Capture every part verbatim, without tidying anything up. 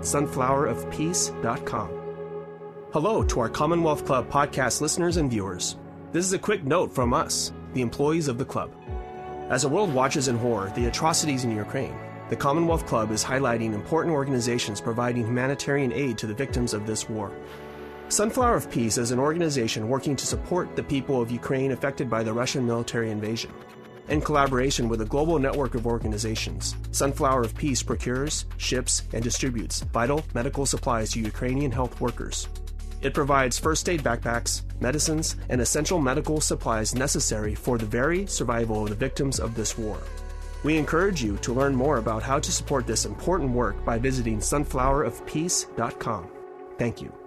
sunflower of peace dot com. Hello to our Commonwealth Club podcast listeners and viewers. This is a quick note from us, the employees of the club. As the world watches in horror the atrocities in Ukraine, the Commonwealth Club is highlighting important organizations providing humanitarian aid to the victims of this war. Sunflower of Peace is an organization working to support the people of Ukraine affected by the Russian military invasion. In collaboration with a global network of organizations, Sunflower of Peace procures, ships, and distributes vital medical supplies to Ukrainian health workers. It provides first aid backpacks, medicines, and essential medical supplies necessary for the very survival of the victims of this war. We encourage you to learn more about how to support this important work by visiting sunflower of peace dot com. Thank you.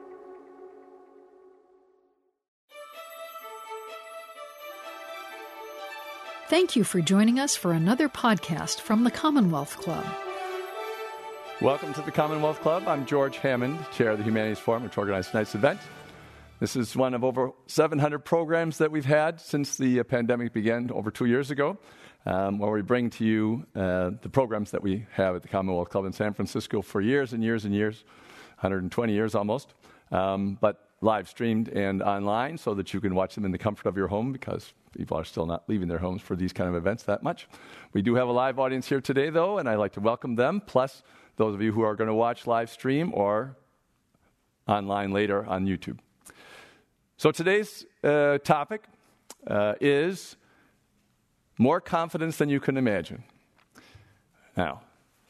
Thank you for joining us for another podcast from the Commonwealth Club. Welcome to the Commonwealth Club. I'm George Hammond, Chair of the Humanities Forum, which organized tonight's event. This is one of over seven hundred programs that we've had since the pandemic began over two years ago, um, where we bring to you uh, the programs that we have at the Commonwealth Club in San Francisco for years and years and years, one hundred twenty years almost, um, but live streamed and online so that you can watch them in the comfort of your home because people are still not leaving their homes for these kind of events that much. We do have a live audience here today, though, and I'd like to welcome them, plus those of you who are going to watch live stream or online later on YouTube. So today's uh, topic uh, is more confidence than you can imagine. Now,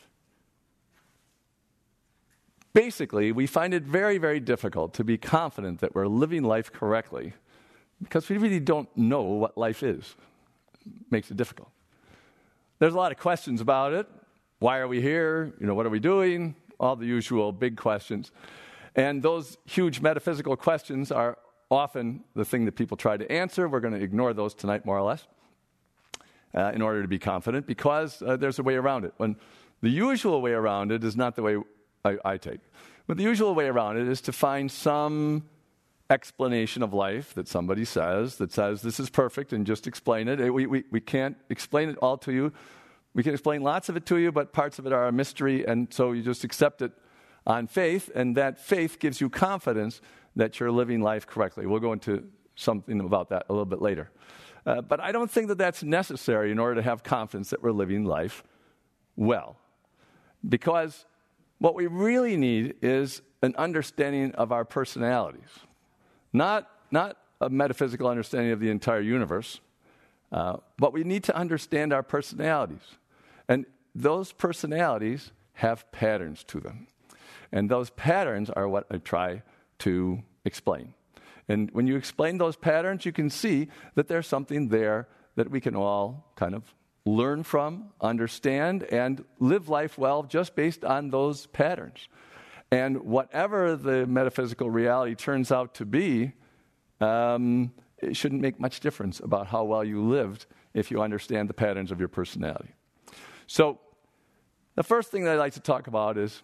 basically, we find it very, very difficult to be confident that we're living life correctly because we really don't know what life is. It makes it difficult. There's a lot of questions about it. Why are we here? You know, what are we doing? All the usual big questions. And those huge metaphysical questions are often the thing that people try to answer. We're going to ignore those tonight, more or less, uh, in order to be confident, because uh, there's a way around it. When the usual way around it is not the way I, I take. But the usual way around it is to find some explanation of life that somebody says, that says this is perfect, and just explain it. We, we, we can't explain it all to you. We can explain lots of it to you, but parts of it are a mystery, and so you just accept it on faith, and that faith gives you confidence that you're living life correctly. We'll go into something about that a little bit later. Uh, but I don't think that that's necessary in order to have confidence that we're living life well. Because what we really need is an understanding of our personalities. Not, not a metaphysical understanding of the entire universe, uh, but we need to understand our personalities. And those personalities have patterns to them. And those patterns are what I try to explain. And when you explain those patterns, you can see that there's something there that we can all kind of learn from, understand, and live life well just based on those patterns. And whatever the metaphysical reality turns out to be, um, it shouldn't make much difference about how well you lived if you understand the patterns of your personality. So, the first thing that I'd like to talk about is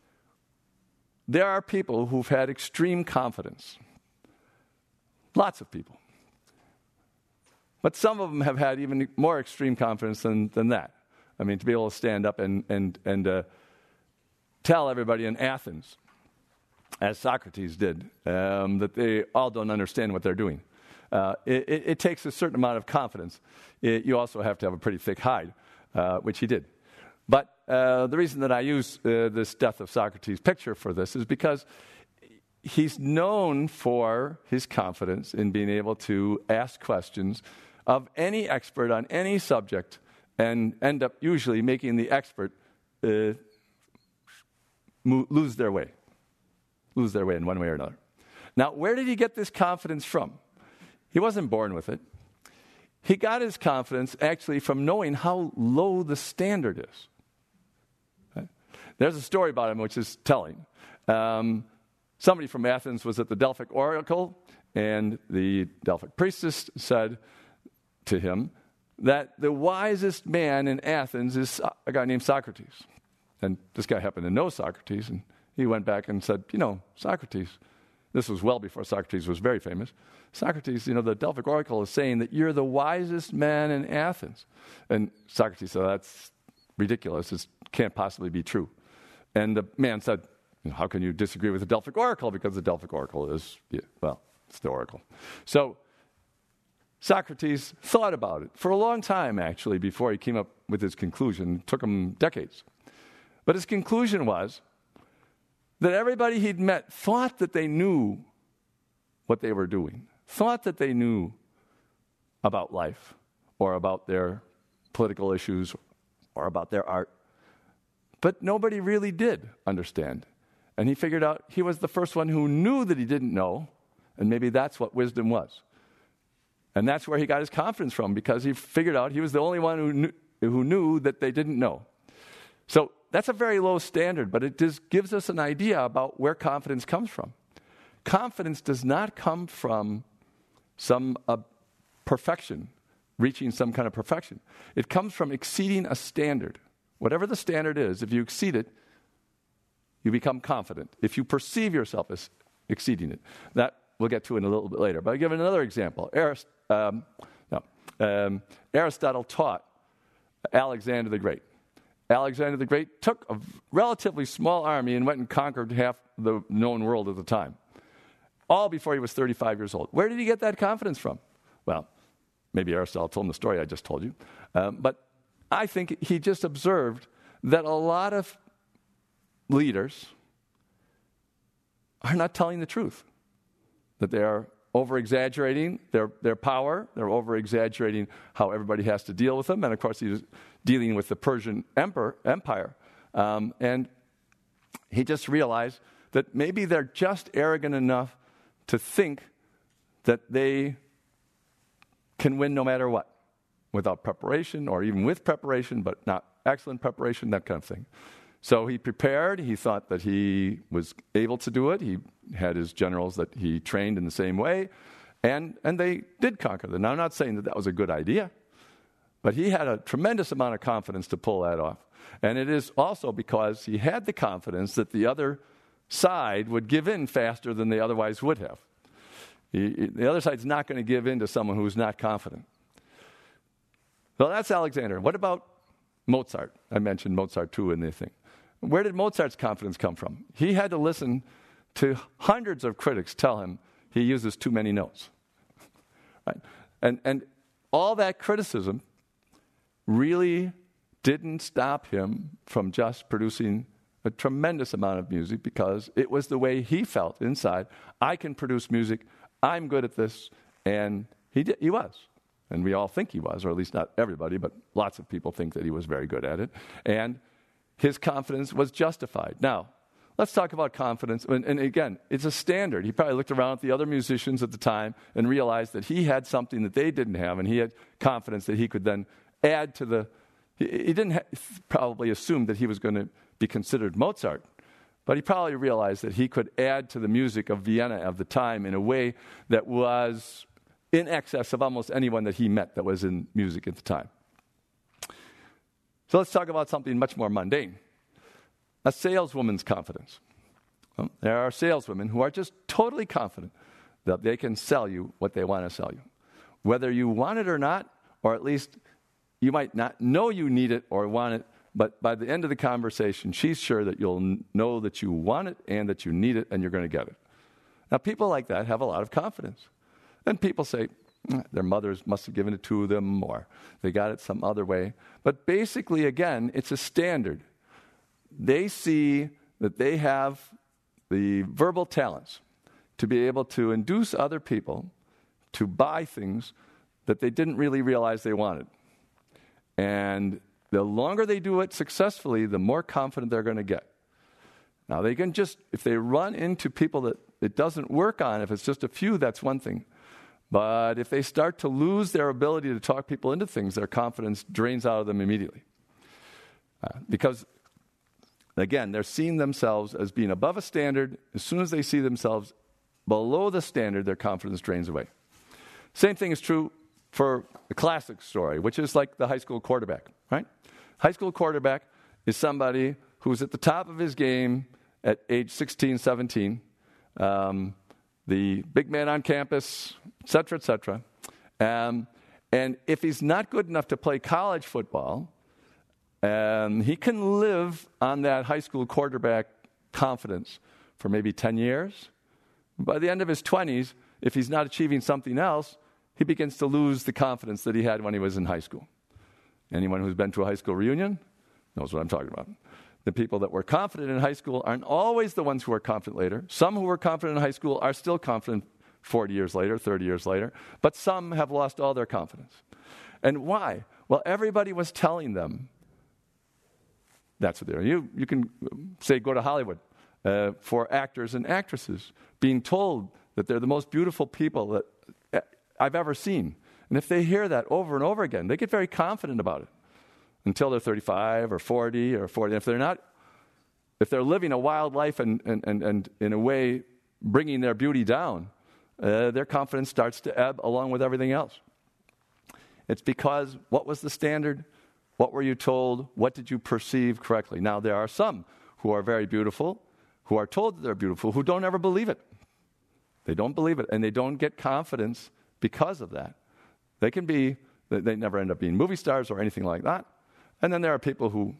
there are people who've had extreme confidence. Lots of people. But some of them have had even more extreme confidence than, than that. I mean, to be able to stand up and, and, and uh, tell everybody in Athens, as Socrates did, um, that they all don't understand what they're doing. Uh, it, it, it takes a certain amount of confidence. It, you also have to have a pretty thick hide, uh, which he did. But uh, the reason that I use uh, this Death of Socrates picture for this is because he's known for his confidence in being able to ask questions of any expert on any subject and end up usually making the expert uh, mo- lose their way. Lose their way in one way or another. Now, where did he get this confidence from? He wasn't born with it. He got his confidence actually from knowing how low the standard is. Okay? There's a story about him which is telling. Um, somebody from Athens was at the Delphic Oracle, and the Delphic priestess said to him that the wisest man in Athens is a guy named Socrates. And this guy happened to know Socrates, and he went back and said, you know, Socrates, this was well before Socrates was very famous. Socrates, you know, the Delphic Oracle is saying that you're the wisest man in Athens. And Socrates said, that's ridiculous. It can't possibly be true. And the man said, how can you disagree with the Delphic Oracle? Because the Delphic Oracle is, yeah, well, it's the Oracle. So Socrates thought about it for a long time, actually, before he came up with his conclusion. It took him decades. But his conclusion was that everybody he'd met thought that they knew what they were doing, thought that they knew about life or about their political issues or about their art. But nobody really did understand. And he figured out he was the first one who knew that he didn't know, and maybe that's what wisdom was. And that's where he got his confidence from, because he figured out he was the only one who knew, who knew that they didn't know. So that's a very low standard, but it just gives us an idea about where confidence comes from. Confidence does not come from some uh, perfection, reaching some kind of perfection. It comes from exceeding a standard. Whatever the standard is, if you exceed it, you become confident. If you perceive yourself as exceeding it. That we'll get to in a little bit later. But I'll give another example. Arist- um, no, um, Aristotle taught Alexander the Great. Alexander the Great took a relatively small army and went and conquered half the known world at the time, all before he was thirty-five years old. Where did he get that confidence from? Well, maybe Aristotle told him the story I just told you. Um, but I think he just observed that a lot of leaders are not telling the truth, that they are over-exaggerating their, their power, they're over-exaggerating how everybody has to deal with them, and of course he was dealing with the Persian emperor, empire, um, and he just realized that maybe they're just arrogant enough to think that they can win no matter what, without preparation, or even with preparation, but not excellent preparation, that kind of thing. So he prepared. He thought that he was able to do it. He had his generals that he trained in the same way, and, and they did conquer them. Now, I'm not saying that that was a good idea, but he had a tremendous amount of confidence to pull that off. And it is also because he had the confidence that the other side would give in faster than they otherwise would have. He, the other side's not going to give in to someone who's not confident. So that's Alexander. What about Mozart? I mentioned Mozart too in the thing. Where did Mozart's confidence come from? He had to listen to hundreds of critics tell him he uses too many notes. Right? And, and all that criticism really didn't stop him from just producing a tremendous amount of music, because it was the way he felt inside. I can produce music. I'm good at this. And he did, he was. And we all think he was, or at least not everybody, but lots of people think that he was very good at it. And his confidence was justified. Now, let's talk about confidence. And, and again, it's a standard. He probably looked around at the other musicians at the time and realized that he had something that they didn't have, and he had confidence that he could then add to the... He, he didn't ha- probably assume that he was going to be considered Mozart, but he probably realized that he could add to the music of Vienna of the time in a way that was in excess of almost anyone that he met that was in music at the time. So let's talk about something much more mundane. A saleswoman's confidence. Well, there are saleswomen who are just totally confident that they can sell you what they want to sell you. Whether you want it or not, or at least you might not know you need it or want it, but by the end of the conversation, she's sure that you'll n- know that you want it and that you need it and you're going to get it. Now, people like that have a lot of confidence. And people say, their mothers must have given it to them, or they got it some other way. But basically, again, it's a standard. They see that they have the verbal talents to be able to induce other people to buy things that they didn't really realize they wanted. And the longer they do it successfully, the more confident they're going to get. Now, they can just, if they run into people that it doesn't work on, if it's just a few, that's one thing. But if they start to lose their ability to talk people into things, their confidence drains out of them immediately. Uh, because, again, they're seeing themselves as being above a standard. As soon as they see themselves below the standard, their confidence drains away. Same thing is true for the classic story, which is like the high school quarterback, right? High school quarterback is somebody who's at the top of his game at age sixteen, seventeen, um, the big man on campus, et cetera, et cetera. Um, and if he's not good enough to play college football, And he can live on that high school quarterback confidence for maybe ten years. By the end of his twenties, if he's not achieving something else, he begins to lose the confidence that he had when he was in high school. Anyone who's been to a high school reunion knows what I'm talking about. The people that were confident in high school aren't always the ones who are confident later. Some who were confident in high school are still confident forty years later, thirty years later, but some have lost all their confidence. And why? Well, everybody was telling them that's what they're doing. You, you can say, go to Hollywood uh, for actors and actresses, being told that they're the most beautiful people that I've ever seen. And if they hear that over and over again, they get very confident about it until they're thirty-five or forty or forty. If they're not, if they're living a wild life and, and, and, and in a way bringing their beauty down, uh, their confidence starts to ebb along with everything else. It's because what was the standard? What were you told? What did you perceive correctly? Now, there are some who are very beautiful, who are told that they're beautiful, who don't ever believe it. They don't believe it, and they don't get confidence because of that. They can be, they never end up being movie stars or anything like that. And then there are people who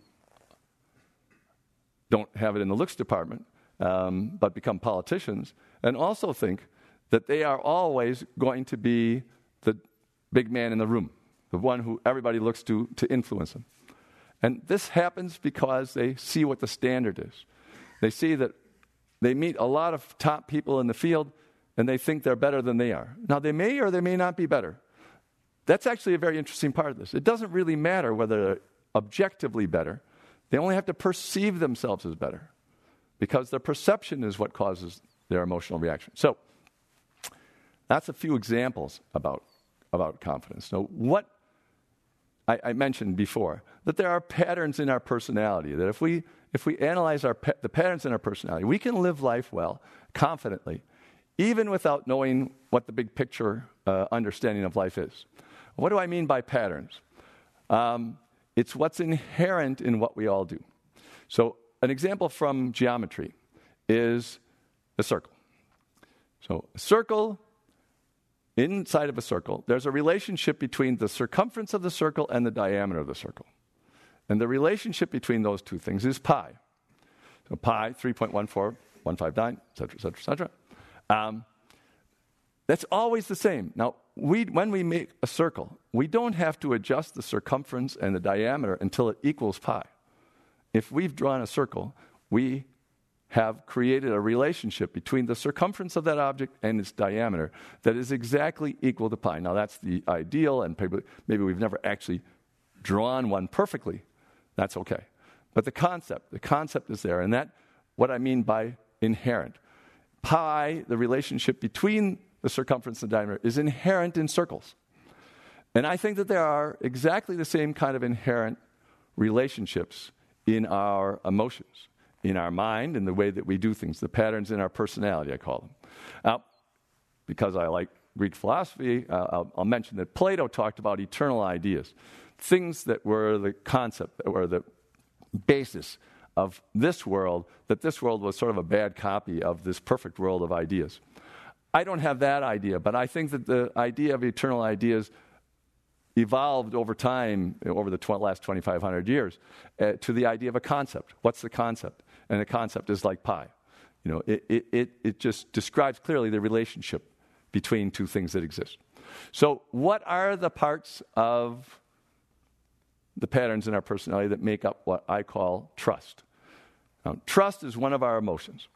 don't have it in the looks department, um, but become politicians, and also think that they are always going to be the big man in the room, the one who everybody looks to to influence them. And this happens because they see what the standard is. They see that they meet a lot of top people in the field, and they think they're better than they are. Now, they may or they may not be better. That's actually a very interesting part of this. It doesn't really matter whether they're objectively better. They only have to perceive themselves as better, because their perception is what causes their emotional reaction. So that's a few examples about, about confidence. So what I, I mentioned before, that there are patterns in our personality, that if we if we analyze our pa- the patterns in our personality, we can live life well, confidently, even without knowing what the big picture uh, understanding of life is. What do I mean by patterns? Um, it's what's inherent in what we all do. So an example from geometry is a circle. So a circle, inside of a circle, there's a relationship between the circumference of the circle and the diameter of the circle. And the relationship between those two things is pi. So pi, three point one four one five nine, et cetera, et cetera, et cetera. Um, that's always the same. Now, we, when we make a circle, we don't have to adjust the circumference and the diameter until it equals pi. If we've drawn a circle, we have created a relationship between the circumference of that object and its diameter that is exactly equal to pi. Now, that's the ideal, and maybe we've never actually drawn one perfectly. That's okay. But the concept, the concept is there, and that, what I mean by inherent. Pi, the relationship between the circumference and the diameter, is inherent in circles. And I think that there are exactly the same kind of inherent relationships in our emotions, in our mind, in the way that we do things, the patterns in our personality, I call them. Now, because I like Greek philosophy, uh, I'll, I'll mention that Plato talked about eternal ideas, things that were the concept, that were the basis of this world, that this world was sort of a bad copy of this perfect world of ideas. I don't have that idea, but I think that the idea of eternal ideas evolved over time, over the tw- last twenty-five hundred years, uh, to the idea of a concept. What's the concept? And the concept is like pi. You know, it, it, it, it just describes clearly the relationship between two things that exist. So what are the parts of the patterns in our personality that make up what I call trust? Now, trust is one of our emotions.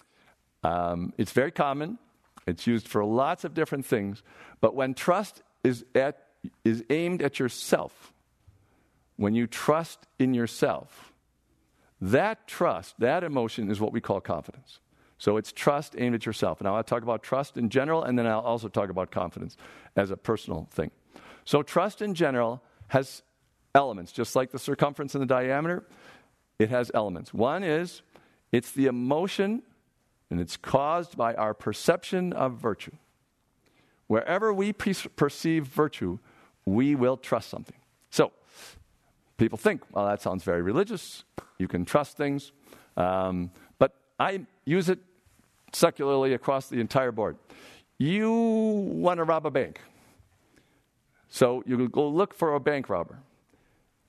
Um, it's very common. It's used for lots of different things. But when trust is at is aimed at yourself, when you trust in yourself, that trust, that emotion is what we call confidence. So it's trust aimed at yourself. And I'll talk about trust in general, and then I'll also talk about confidence as a personal thing. So trust in general has elements, just like the circumference and the diameter. It has elements. One is, it's the emotion, and it's caused by our perception of virtue. Wherever we pe- perceive virtue, we will trust something. So, people think, well, that sounds very religious. You can trust things. Um, but I use it secularly across the entire board. You want to rob a bank. So you go look for a bank robber. Now,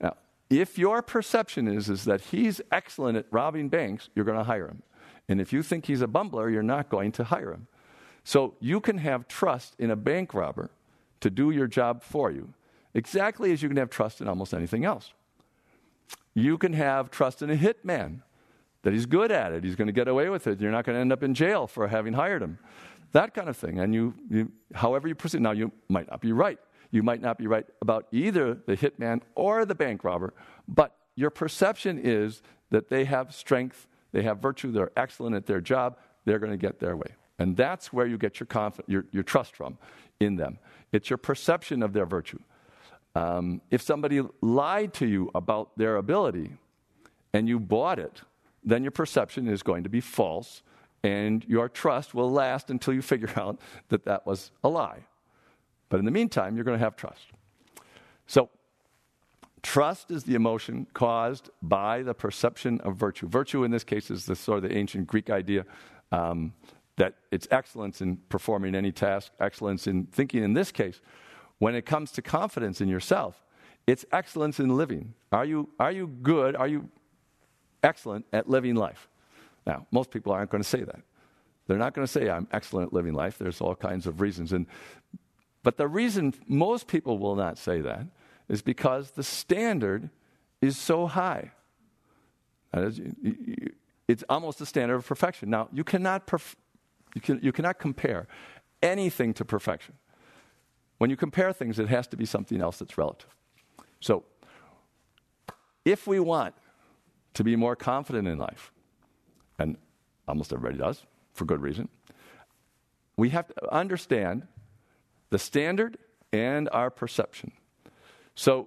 if your perception is, is that he's excellent at robbing banks, you're going to hire him. And if you think he's a bumbler, you're not going to hire him. So you can have trust in a bank robber to do your job for you, exactly as you can have trust in almost anything else. You can have trust in a hitman, that he's good at it, he's going to get away with it, you're not going to end up in jail for having hired him. That kind of thing. And you, you however you proceed, now you might not be right. You might not be right about either the hitman or the bank robber, but your perception is that they have strength, they have virtue, they're excellent at their job, they're going to get their way. And that's where you get your, conf- your, your trust from in them. It's your perception of their virtue. Um, if somebody lied to you about their ability and you bought it, then your perception is going to be false, and your trust will last until you figure out that that was a lie. But in the meantime, you're going to have trust. So, trust is the emotion caused by the perception of virtue. Virtue in this case is the sort of the ancient Greek idea um, that it's excellence in performing any task, excellence in thinking. In this case, when it comes to confidence in yourself, it's excellence in living. Are you, are you good? Are you excellent at living life? Now, most people aren't going to say that. They're not going to say, I'm excellent at living life. There's all kinds of reasons. And But the reason most people will not say that is because the standard is so high. That is, it's almost the standard of perfection. Now, you cannot, perf- you can, you cannot compare anything to perfection. When you compare things, it has to be something else that's relative. So, if we want to be more confident in life, and almost everybody does, for good reason, we have to understand the standard and our perception. So,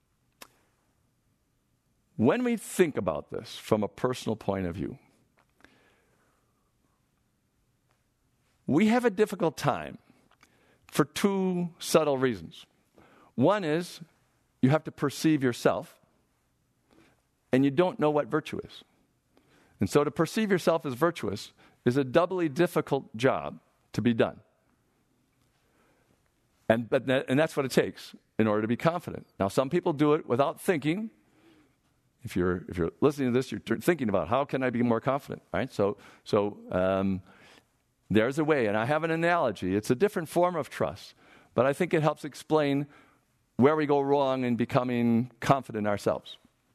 when we think about this from a personal point of view, we have a difficult time for two subtle reasons. One is you have to perceive yourself, and you don't know what virtue is. And so to perceive yourself as virtuous is a doubly difficult job to be done. And, but that, and that's what it takes in order to be confident. Now, some people do it without thinking. If you're if you're listening to this, you're thinking about how can I be more confident, right? So so um, there's a way, and I have an analogy. It's a different form of trust, but I think it helps explain where we go wrong in becoming confident ourselves.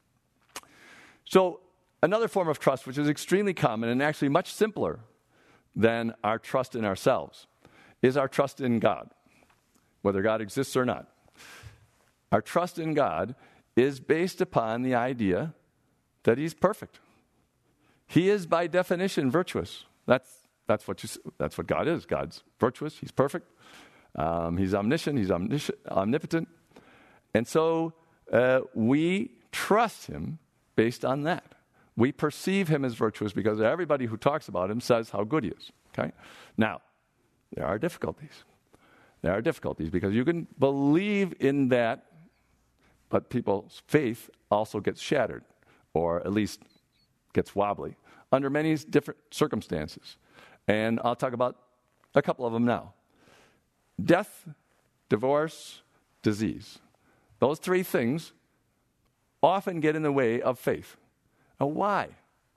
So another form of trust, which is extremely common and actually much simpler than our trust in ourselves, is our trust in God, whether God exists or not. Our trust in God is based upon the idea that He's perfect. He is, by definition, virtuous. That's that's what you, that's what God is. God's virtuous. He's perfect. Um, he's omniscient. He's omnis- omnipotent. And so uh, we trust Him based on that. We perceive Him as virtuous because everybody who talks about Him says how good He is. Okay? Now, there are difficulties. There are difficulties because you can believe in that, but people's faith also gets shattered, or at least gets wobbly, under many different circumstances. And I'll talk about a couple of them now. Death, divorce, disease. Those three things often get in the way of faith. Now, why?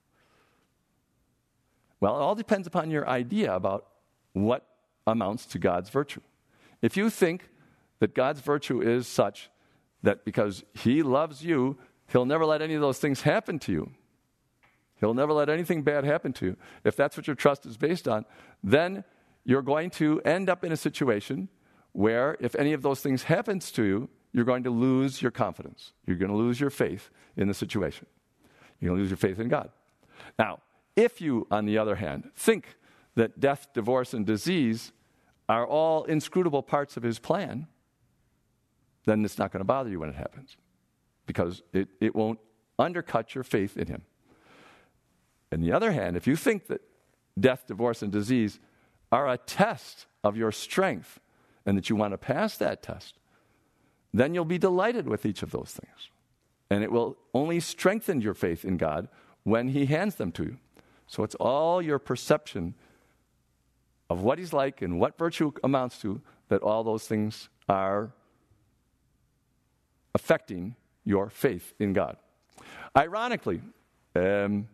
Well, it all depends upon your idea about what amounts to God's virtue. If you think that God's virtue is such that because He loves you, He'll never let any of those things happen to you, He'll never let anything bad happen to you, if that's what your trust is based on, then you're going to end up in a situation where if any of those things happens to you, you're going to lose your confidence. You're going to lose your faith in the situation. You're going to lose your faith in God. Now, if you, on the other hand, think that death, divorce, and disease are all inscrutable parts of His plan, then it's not going to bother you when it happens because it, it won't undercut your faith in Him. On the other hand, if you think that death, divorce, and disease are a test of your strength and that you want to pass that test, then you'll be delighted with each of those things. And it will only strengthen your faith in God when He hands them to you. So it's all your perception of what He's like and what virtue amounts to that all those things are affecting your faith in God. Ironically, um,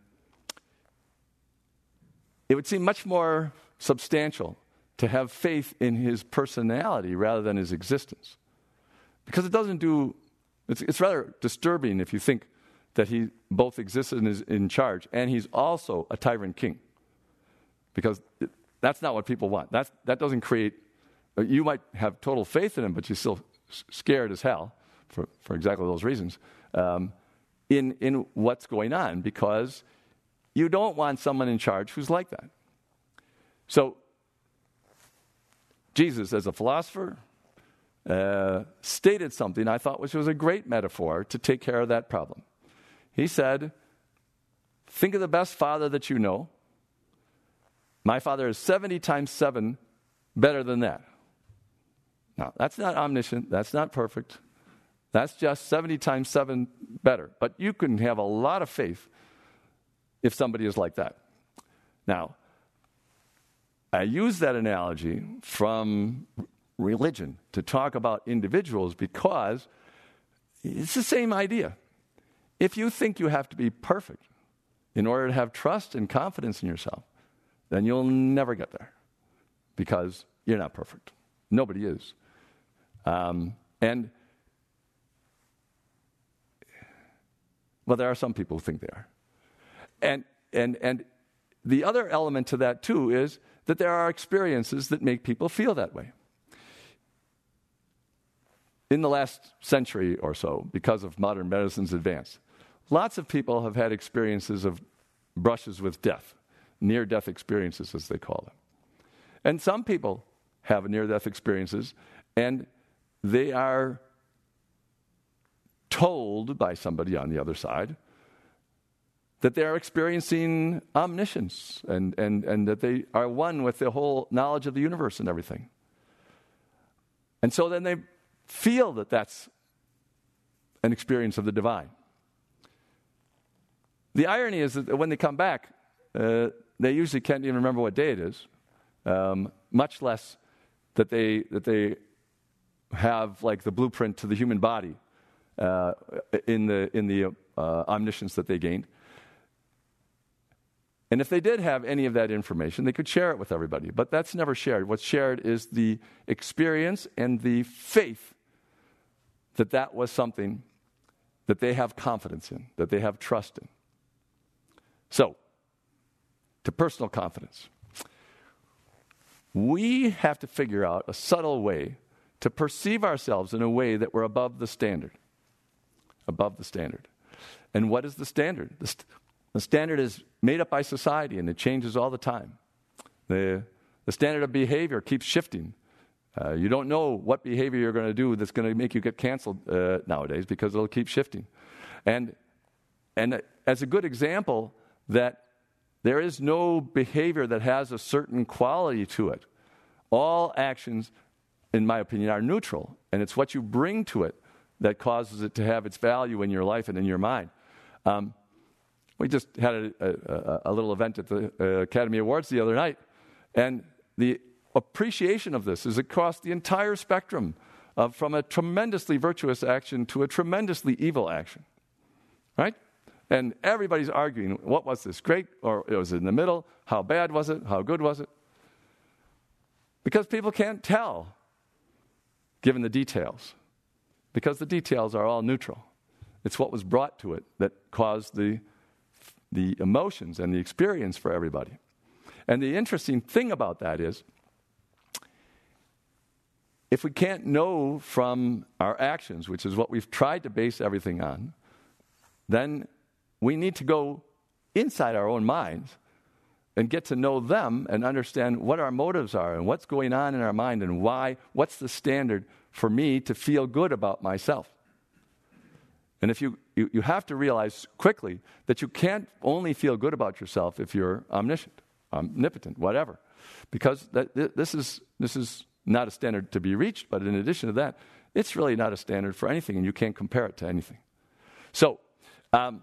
it would seem much more substantial to have faith in his personality rather than his existence. Because it doesn't do, it's, it's rather disturbing if you think that he both exists and is in charge, and he's also a tyrant king. Because it, that's not what people want. That's, that doesn't create, you might have total faith in him, but you're still scared as hell, for, for exactly those reasons, um, in, in what's going on, because you don't want someone in charge who's like that. So, Jesus, as a philosopher, uh, stated something I thought which was a great metaphor to take care of that problem. He said, think of the best father that you know. My father is seventy times seven better than that. Now, that's not omniscient. That's not perfect. That's just seventy times seven better. But you can have a lot of faith if somebody is like that. Now, I use that analogy from religion to talk about individuals because it's the same idea. If you think you have to be perfect in order to have trust and confidence in yourself, then you'll never get there because you're not perfect. Nobody is. Um, and, well, there are some people who think they are. And, and, and the other element to that, too, is that there are experiences that make people feel that way. In the last century or so, because of modern medicine's advance, lots of people have had experiences of brushes with death, near-death experiences, as they call them. And some people have near-death experiences, and they are told by somebody on the other side that they are experiencing omniscience and, and, and that they are one with the whole knowledge of the universe and everything. And so then they feel that that's an experience of the divine. The irony is that when they come back, uh, they usually can't even remember what day it is, um, much less that they that they have like the blueprint to the human body uh, in the in the uh, omniscience that they gained. And if they did have any of that information, they could share it with everybody. But that's never shared. What's shared is the experience and the faith that that was something that they have confidence in, that they have trust in. So, to personal confidence. We have to figure out a subtle way to perceive ourselves in a way that we're above the standard. Above the standard. And what is the standard? The, st- the standard is made up by society, and it changes all the time. The, the standard of behavior keeps shifting. Uh, you don't know what behavior you're going to do that's going to make you get canceled uh, nowadays because it'll keep shifting. And, and as a good example that there is no behavior that has a certain quality to it. All actions, in my opinion, are neutral, and it's what you bring to it that causes it to have its value in your life and in your mind. Um, we just had a, a, a little event at the uh, Academy Awards the other night, and the appreciation of this is across the entire spectrum, of, from a tremendously virtuous action to a tremendously evil action, right? And everybody's arguing, what was this, great, or it was in the middle, how bad was it, how good was it? Because people can't tell, given the details, because the details are all neutral. It's what was brought to it that caused the, the emotions and the experience for everybody. And the interesting thing about that is, if we can't know from our actions, which is what we've tried to base everything on, then we need to go inside our own minds and get to know them and understand what our motives are and what's going on in our mind and why, what's the standard for me to feel good about myself. And if you, you, you have to realize quickly that you can't only feel good about yourself if you're omniscient, omnipotent, whatever. Because that, this is this is not a standard to be reached, but in addition to that, it's really not a standard for anything, and you can't compare it to anything. So, um,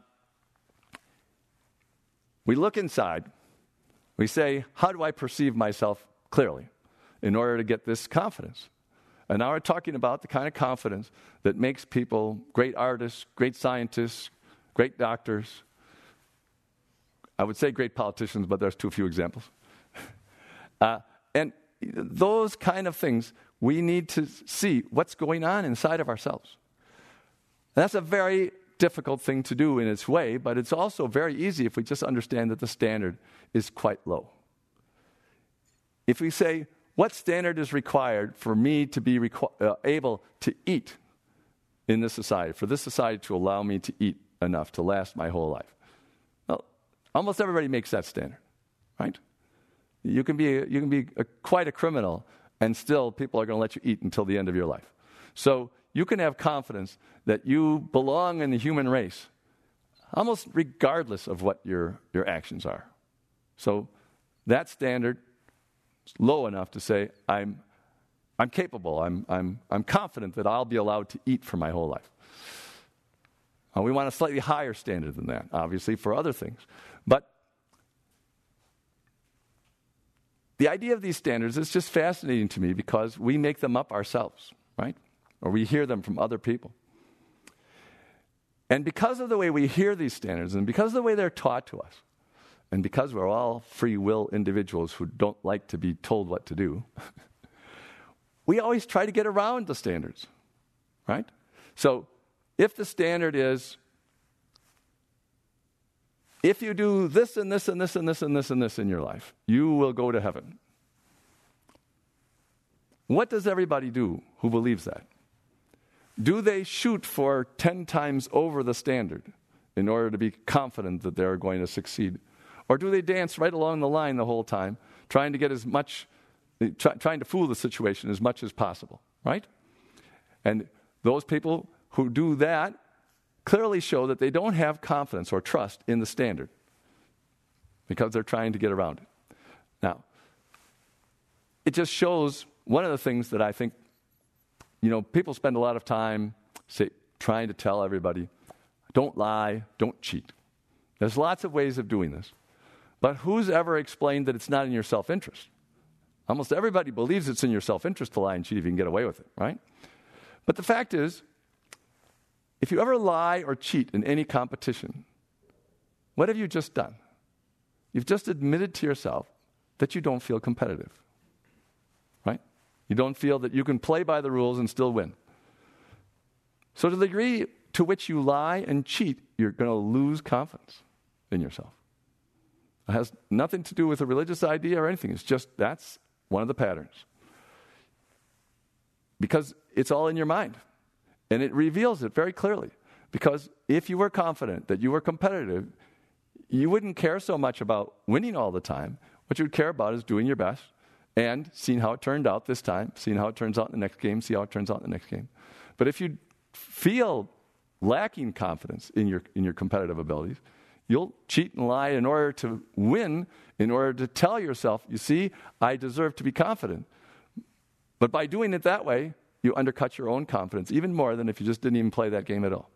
we look inside, we say, how do I perceive myself clearly in order to get this confidence? And now we're talking about the kind of confidence that makes people great artists, great scientists, great doctors. I would say great politicians, but there's too few examples. uh, and those kind of things, we need to see what's going on inside of ourselves. And that's a very difficult thing to do in its way, but it's also very easy if we just understand that the standard is quite low. If we say, what standard is required for me to be requ- uh, able to eat in this society, for this society to allow me to eat enough to last my whole life? Well, almost everybody makes that standard, right? You can be, a, you can be a, quite a criminal, and still people are going to let you eat until the end of your life. So you can have confidence that you belong in the human race, almost regardless of what your, your actions are. So that standard is low enough to say, I'm, I'm capable, I'm, I'm, I'm confident that I'll be allowed to eat for my whole life. Uh, we want a slightly higher standard than that, obviously, for other things. But the idea of these standards is just fascinating to me because we make them up ourselves, right? Or we hear them from other people. And because of the way we hear these standards, and because of the way they're taught to us, and because we're all free will individuals who don't like to be told what to do, we always try to get around the standards, right? So if the standard is, if you do this and this and this and this and this and this in your life, you will go to heaven. What does everybody do who believes that? Do they shoot for ten times over the standard in order to be confident that they're going to succeed? Or do they dance right along the line the whole time, trying to get as much, try, trying to fool the situation as much as possible, right? And those people who do that clearly show that they don't have confidence or trust in the standard because they're trying to get around it. Now, it just shows one of the things that I think, you know, people spend a lot of time say, trying to tell everybody, don't lie, don't cheat. There's lots of ways of doing this. But who's ever explained that it's not in your self-interest? Almost everybody believes it's in your self-interest to lie and cheat if you can get away with it, right? But the fact is, if you ever lie or cheat in any competition, what have you just done? You've just admitted to yourself that you don't feel competitive, right? You don't feel that you can play by the rules and still win. So to the degree to which you lie and cheat, you're going to lose confidence in yourself. It has nothing to do with a religious idea or anything. It's just that's one of the patterns. Because it's all in your mind. And it reveals it very clearly. Because if you were confident that you were competitive, you wouldn't care so much about winning all the time. What you would care about is doing your best and seeing how it turned out this time, seeing how it turns out in the next game, see how it turns out in the next game. But if you feel lacking confidence in your in your competitive abilities, you'll cheat and lie in order to win, in order to tell yourself, you see, I deserve to be confident. But by doing it that way, you undercut your own confidence even more than if you just didn't even play that game at all.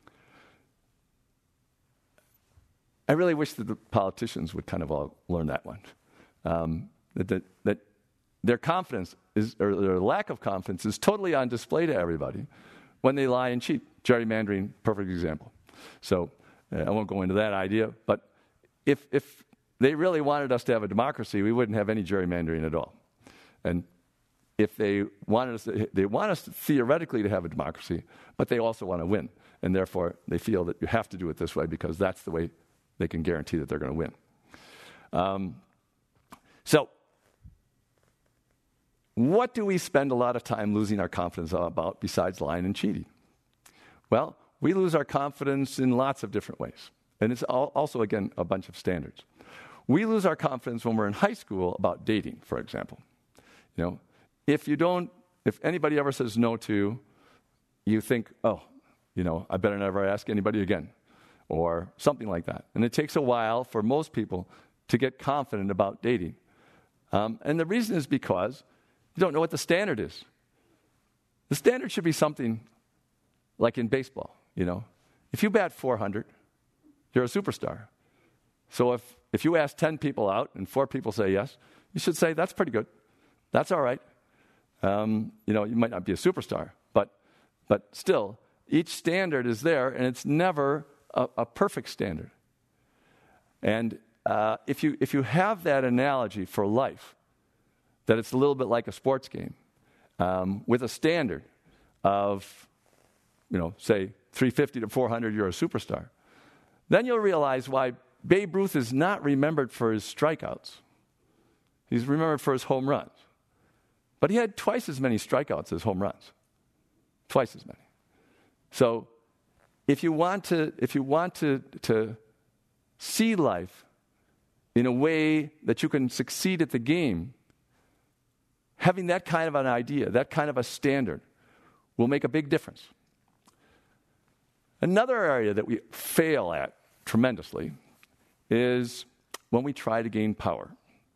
I really wish that the politicians would kind of all learn that one. Um, that, that, that their confidence, is, or their lack of confidence, is totally on display to everybody when they lie and cheat. Gerrymandering, perfect example. So uh, I won't go into that idea, but if if they really wanted us to have a democracy, we wouldn't have any gerrymandering at all. And if they wanted us, to, they want us to, theoretically to have a democracy, but they also want to win, and therefore they feel that you have to do it this way because that's the way they can guarantee that they're going to win. Um, so, what do we spend a lot of time losing our confidence about besides lying and cheating? Well, we lose our confidence in lots of different ways. And it's all, also, again, a bunch of standards. We lose our confidence when we're in high school about dating, for example. You know, if you don't, if anybody ever says no to you, you think, oh, you know, I better never ask anybody again, or something like that. And it takes a while for most people to get confident about dating. Um, and the reason is because you don't know what the standard is. The standard should be something like in baseball, you know. If you bat four hundred, you're a superstar. So if, if you ask ten people out and four people say yes, you should say, that's pretty good. That's all right. Um, you know, you might not be a superstar, but but still, each standard is there, and it's never a, a perfect standard. And uh, if you if you have that analogy for life, that it's a little bit like a sports game um, with a standard of, you know, say three fifty to four hundred, you're a superstar. Then you'll realize why Babe Ruth is not remembered for his strikeouts. He's remembered for his home runs. But he had twice as many strikeouts as home runs. Twice as many. So if you want to, if you want to, to see life in a way that you can succeed at the game, having that kind of an idea, that kind of a standard, will make a big difference. Another area that we fail at tremendously is when we try to gain power.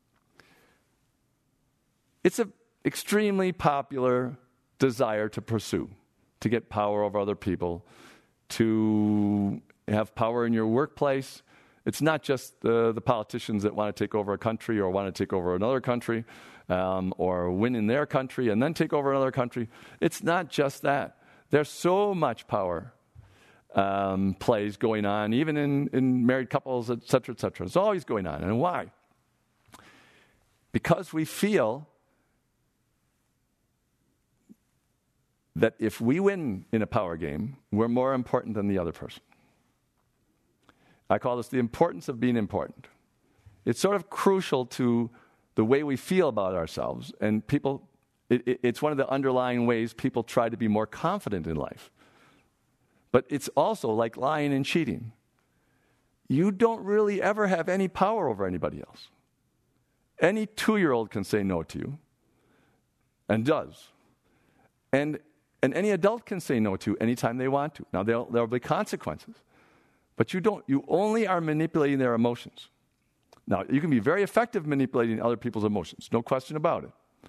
It's an extremely popular desire to pursue, to get power over other people, to have power in your workplace. It's not just the, the politicians that want to take over a country or want to take over another country um, or win in their country and then take over another country. It's not just that. There's so much power um, plays going on, even in, in married couples, et cetera, et cetera. It's always going on. And why? Because we feel that if we win in a power game, we're more important than the other person. I call this the importance of being important. It's sort of crucial to the way we feel about ourselves, and people, it, it, it's one of the underlying ways people try to be more confident in life. But it's also like lying and cheating. You don't really ever have any power over anybody else. Any two-year-old can say no to you, and does. And And any adult can say no to anytime they want to. Now, there'll, there'll be consequences. But you don't. You only are manipulating their emotions. Now, you can be very effective manipulating other people's emotions. No question about it.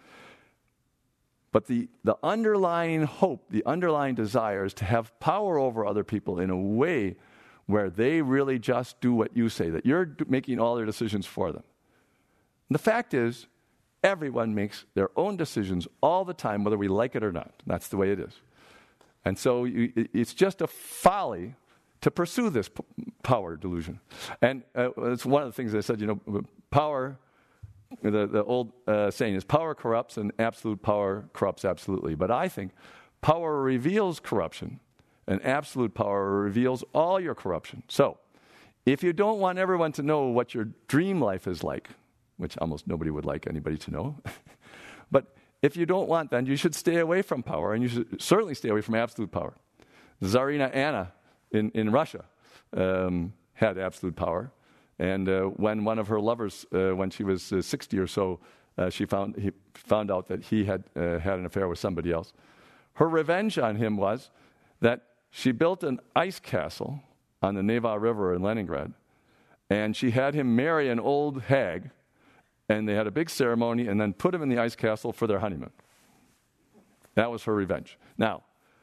But the, the underlying hope, the underlying desire is to have power over other people in a way where they really just do what you say, that you're making all their decisions for them. And the fact is, everyone makes their own decisions all the time, whether we like it or not. That's the way it is. And so you, it's just a folly to pursue this p- power delusion. And uh, it's one of the things I said, you know, power, the, the old uh, saying is power corrupts and absolute power corrupts absolutely. But I think power reveals corruption and absolute power reveals all your corruption. So if you don't want everyone to know what your dream life is like, which almost nobody would like anybody to know. But if you don't want, then you should stay away from power, and you should certainly stay away from absolute power. Tsarina Anna in, in Russia um, had absolute power, and uh, when one of her lovers, uh, when she was uh, sixty or so, uh, she found he found out that he had uh, had an affair with somebody else. Her revenge on him was that she built an ice castle on the Neva River in Leningrad, and she had him marry an old hag. And they had a big ceremony and then put him in the ice castle for their honeymoon. That was her revenge. Now,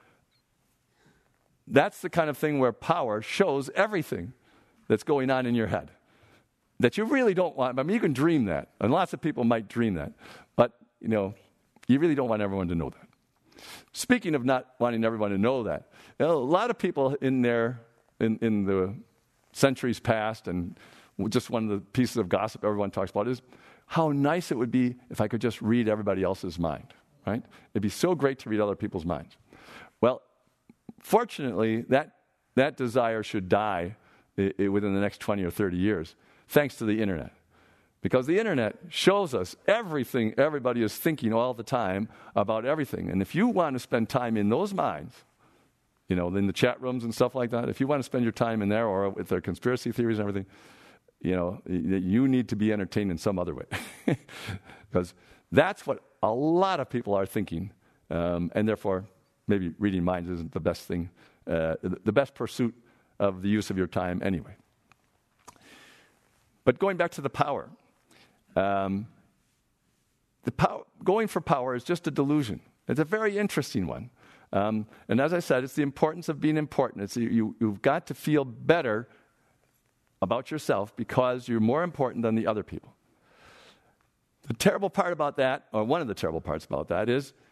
that's the kind of thing where power shows everything that's going on in your head that you really don't want. I mean, you can dream that, and lots of people might dream that. But, you know, you really don't want everyone to know that. Speaking of not wanting everyone to know that, you know, a lot of people in there, in, in the centuries past, and just one of the pieces of gossip everyone talks about is how nice it would be if I could just read everybody else's mind, right? It'd be so great to read other people's minds. Well, fortunately, that that desire should die I- I within the next twenty or thirty years, thanks to the internet. Because the internet shows us everything everybody is thinking all the time about everything. And if you want to spend time in those minds, you know, in the chat rooms and stuff like that, if you want to spend your time in there or with their conspiracy theories and everything, you know, you need to be entertained in some other way. Because that's what a lot of people are thinking. Um, and therefore, maybe reading minds isn't the best thing, uh, the best pursuit of the use of your time anyway. But going back to the power, um, the power, going for power is just a delusion. It's a very interesting one. Um, and as I said, it's the importance of being important. It's you, you've got to feel better about yourself because you're more important than the other people. The terrible part about that, or one of the terrible parts about that, is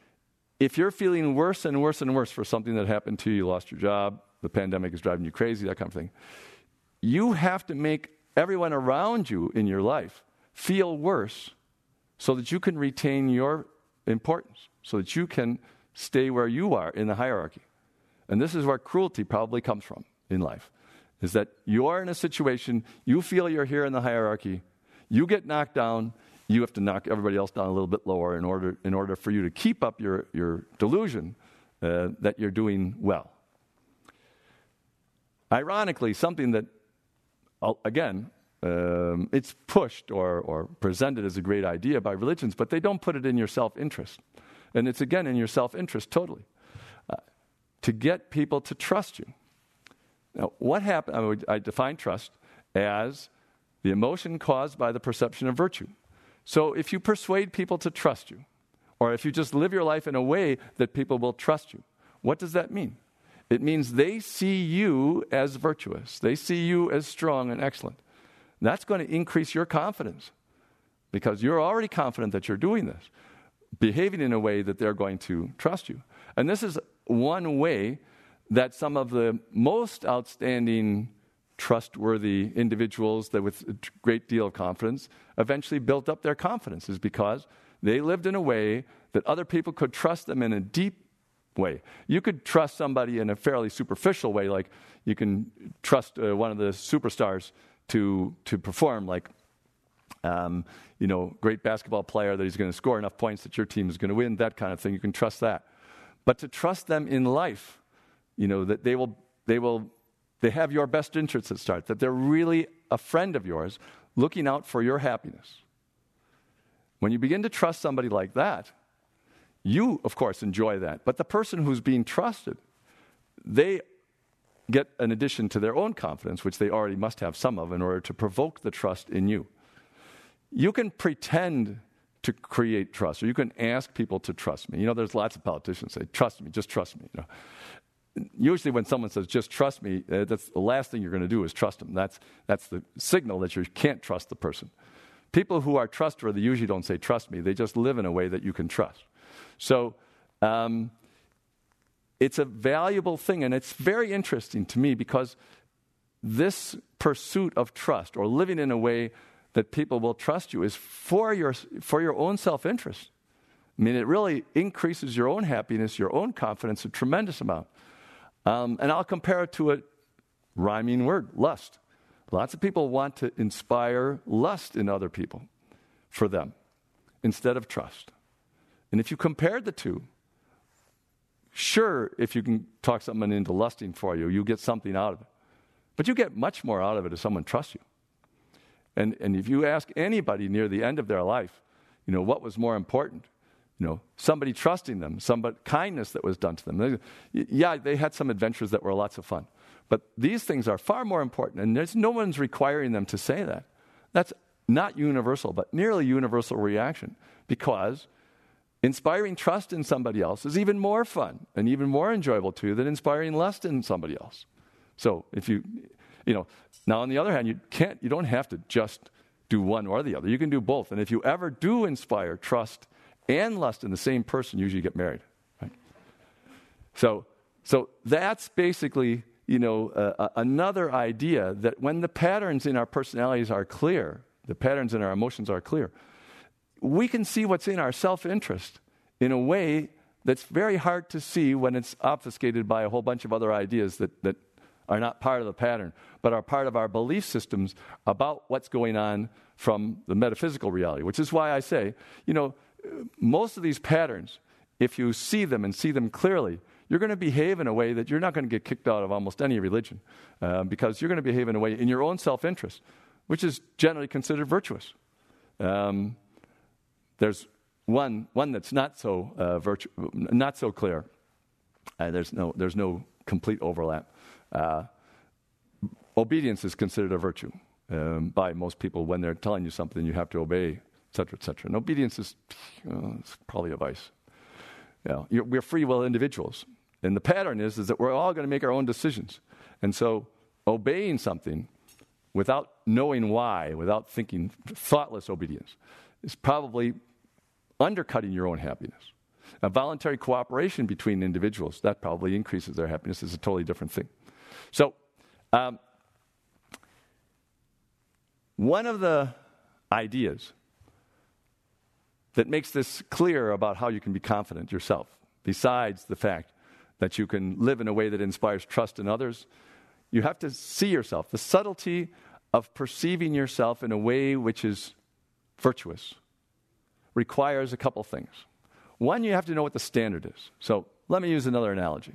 if you're feeling worse and worse and worse for something that happened to you, you lost your job, the pandemic is driving you crazy, that kind of thing, you have to make everyone around you in your life feel worse so that you can retain your importance, so that you can stay where you are in the hierarchy. And this is where cruelty probably comes from in life, is that you're in a situation, you feel you're here in the hierarchy, you get knocked down, you have to knock everybody else down a little bit lower in order in order for you to keep up your, your delusion uh, that you're doing well. Ironically, something that, again, um, it's pushed or, or presented as a great idea by religions, but they don't put it in your self-interest. And it's, again, in your self-interest totally, uh, to get people to trust you. Now, what happened? I, would, I define trust as the emotion caused by the perception of virtue. So if you persuade people to trust you, or if you just live your life in a way that people will trust you, what does that mean? It means they see you as virtuous. They see you as strong and excellent. That's going to increase your confidence because you're already confident that you're doing this, behaving in a way that they're going to trust you. And this is one way that some of the most outstanding, trustworthy individuals that with a great deal of confidence eventually built up their confidence, is because they lived in a way that other people could trust them in a deep way. You could trust somebody in a fairly superficial way, like you can trust uh, one of the superstars to to perform, like um, you know, great basketball player that he's going to score enough points that your team is going to win, that kind of thing. You can trust that. But to trust them in life, you know, that they will they will they have your best interests at start, that they're really a friend of yours, looking out for your happiness. When you begin to trust somebody like that, you, of course, enjoy that. But the person who's being trusted, they get an addition to their own confidence, which they already must have some of in order to provoke the trust in you. You can pretend to create trust, or you can ask people to trust me. You know, there's lots of politicians say, trust me, just trust me. You know, usually when someone says, just trust me, uh, that's the last thing you're going to do is trust them. That's, that's the signal that you can't trust the person. People who are trustworthy usually don't say, trust me. They just live in a way that you can trust. So um, it's a valuable thing, and it's very interesting to me because this pursuit of trust, or living in a way that people will trust you, is for your for your own self-interest. I mean, it really increases your own happiness, your own confidence a tremendous amount. Um, and I'll compare it to a rhyming word, lust. Lots of people want to inspire lust in other people for them instead of trust. And if you compared the two, sure, if you can talk someone into lusting for you, you get something out of it. But you get much more out of it if someone trusts you. And and if you ask anybody near the end of their life, you know, what was more important? You know, somebody trusting them, somebody kindness that was done to them. They, yeah, they had some adventures that were lots of fun. But these things are far more important, and there's no one's requiring them to say that. That's not universal, but nearly universal reaction, because inspiring trust in somebody else is even more fun and even more enjoyable to you than inspiring lust in somebody else. So if you, you know, now on the other hand, you can't, you don't have to just do one or the other. You can do both. And if you ever do inspire trust and lust in the same person, usually you get married. Right? So, so that's basically, you know, uh, another idea that when the patterns in our personalities are clear, the patterns in our emotions are clear, we can see what's in our self-interest in a way that's very hard to see when it's obfuscated by a whole bunch of other ideas that, that are not part of the pattern, but are part of our belief systems about what's going on from the metaphysical reality, which is why I say, you know, most of these patterns, if you see them and see them clearly, you're going to behave in a way that you're not going to get kicked out of almost any religion, uh, because you're going to behave in a way in your own self-interest, which is generally considered virtuous. Um, there's one one that's not so uh, virtu- not so clear. Uh, there's no there's no complete overlap. Uh, obedience is considered a virtue um, by most people. When they're telling you something, you have to obey, et cetera, et cetera. And obedience is uh, it's probably a vice. You know, you're, we're free will individuals. And the pattern is, is that we're all going to make our own decisions. And so obeying something without knowing why, without thinking, thoughtless obedience, is probably undercutting your own happiness. A voluntary cooperation between individuals, that probably increases their happiness, is a totally different thing. So, um, one of the ideas that makes this clear about how you can be confident yourself, besides the fact that you can live in a way that inspires trust in others, you have to see yourself. The subtlety of perceiving yourself in a way which is virtuous requires a couple things. One, you have to know what the standard is. So let me use another analogy.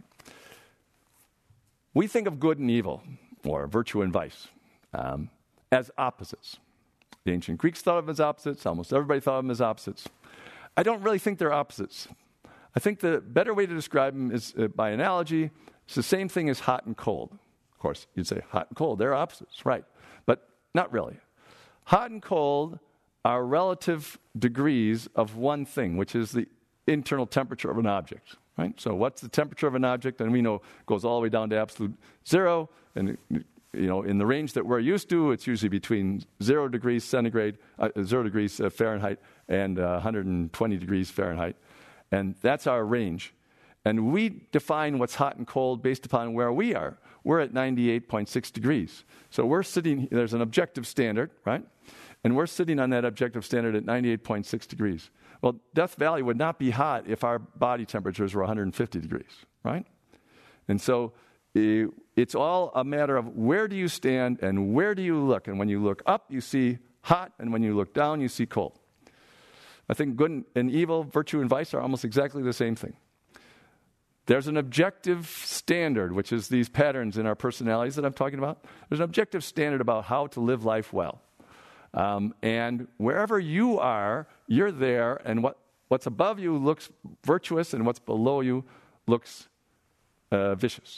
We think of good and evil, or virtue and vice, um, as opposites. The ancient Greeks thought of them as opposites. Almost everybody thought of them as opposites. I don't really think they're opposites. I think the better way to describe them is uh, by analogy. It's the same thing as hot and cold. Of course, you'd say hot and cold, they're opposites, right? But not really. Hot and cold are relative degrees of one thing, which is the internal temperature of an object, right? So what's the temperature of an object? And we know it goes all the way down to absolute zero. And, you know, in the range that we're used to, it's usually between zero degrees centigrade, uh, zero degrees uh, Fahrenheit and uh, one hundred twenty degrees Fahrenheit. And that's our range. And we define what's hot and cold based upon where we are. We're at ninety-eight point six degrees. So we're sitting, there's an objective standard, right? And we're sitting on that objective standard at ninety-eight point six degrees. Well, Death Valley would not be hot if our body temperatures were one hundred fifty degrees, right? And so uh, it's all a matter of where do you stand and where do you look. And when you look up, you see hot, and when you look down, you see cold. I think good and evil, virtue and vice are almost exactly the same thing. There's an objective standard, which is these patterns in our personalities that I'm talking about. There's an objective standard about how to live life well. Um, and wherever you are, you're there, and what, what's above you looks virtuous, and what's below you looks uh, vicious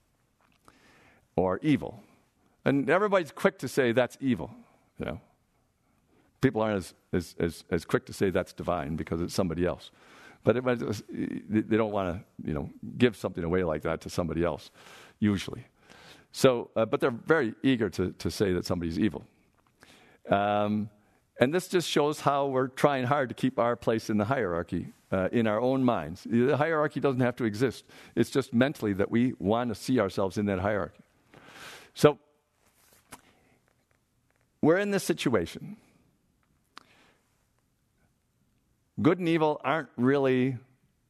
or evil. And everybody's quick to say that's evil, you know. People aren't as, as, as, as quick to say that's divine because it's somebody else. But it, they don't want to, you know, give something away like that to somebody else, usually. So, uh, but they're very eager to, to say that somebody's evil. Um, and this just shows how we're trying hard to keep our place in the hierarchy uh, in our own minds. The hierarchy doesn't have to exist. It's just mentally that we want to see ourselves in that hierarchy. So, we're in this situation. Good and evil aren't really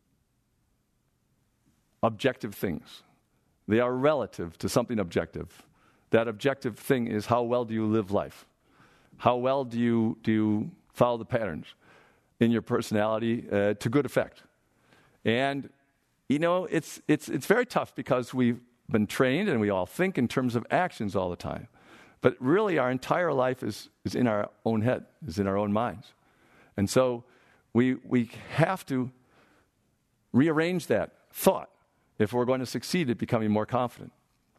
objective things. They are relative to something objective. That objective thing is how well do you live life? How well do you do you follow the patterns in your personality uh, to good effect? And, you know, it's it's it's very tough because we've been trained and we all think in terms of actions all the time. But really our entire life is, is in our own head, is in our own minds. And so We we have to rearrange that thought if we're going to succeed at becoming more confident.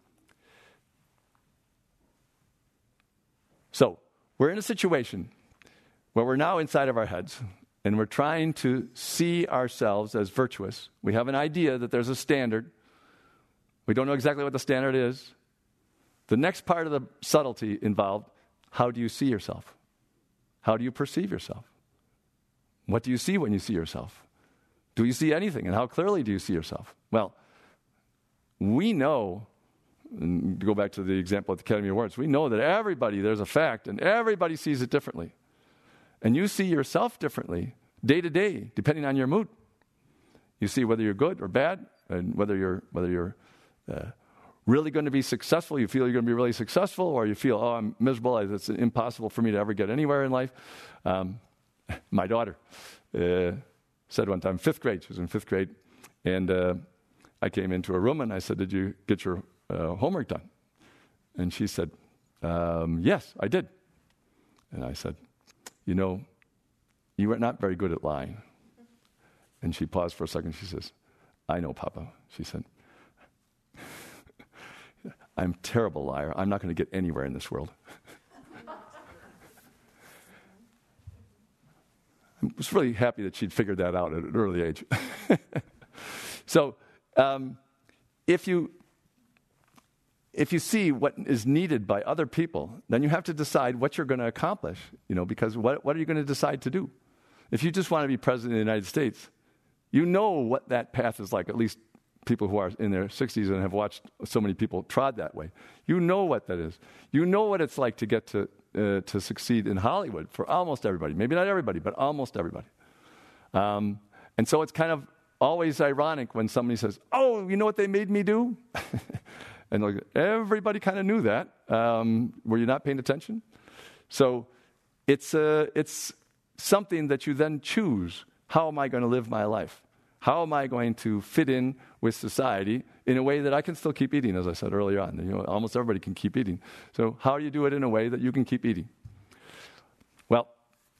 So, we're in a situation where we're now inside of our heads, and we're trying to see ourselves as virtuous. We have an idea that there's a standard. We don't know exactly what the standard is. The next part of the subtlety involved, how do you see yourself? How do you perceive yourself? What do you see when you see yourself? Do you see anything? And how clearly do you see yourself? Well, we know, and to go back to the example at the Academy Awards, we know that everybody, there's a fact, and everybody sees it differently. And you see yourself differently, day to day, depending on your mood. You see whether you're good or bad, and whether you're whether you're uh, really going to be successful. You feel you're going to be really successful, or you feel, oh, I'm miserable. It's impossible for me to ever get anywhere in life. Um, My daughter uh, said one time, fifth grade, she was in fifth grade, and uh, I came into a room and I said, did you get your uh, homework done? And she said, um, yes, I did. And I said, you know, you were not very good at lying. And she paused for a second. She says, I know, Papa. She said, I'm a terrible liar. I'm not going to get anywhere in this world. I was really happy that she'd figured that out at an early age. So, um, if you if you see what is needed by other people, then you have to decide what you're going to accomplish. You know, because what what are you going to decide to do? If you just want to be president of the United States, You know what that path is like, at least people who are in their sixties and have watched so many people trod that way. You know what that is. You know what it's like to get to uh, to succeed in Hollywood for almost everybody. Maybe not everybody, but almost everybody. Um, and so it's kind of always ironic when somebody says, oh, you know what they made me do? And like, everybody kind of knew that. Um, were you not paying attention? So it's uh, it's something that you then choose. How am I going to live my life? How am I going to fit in with society in a way that I can still keep eating, as I said earlier on? You know, almost everybody can keep eating. So how do you do it in a way that you can keep eating? Well,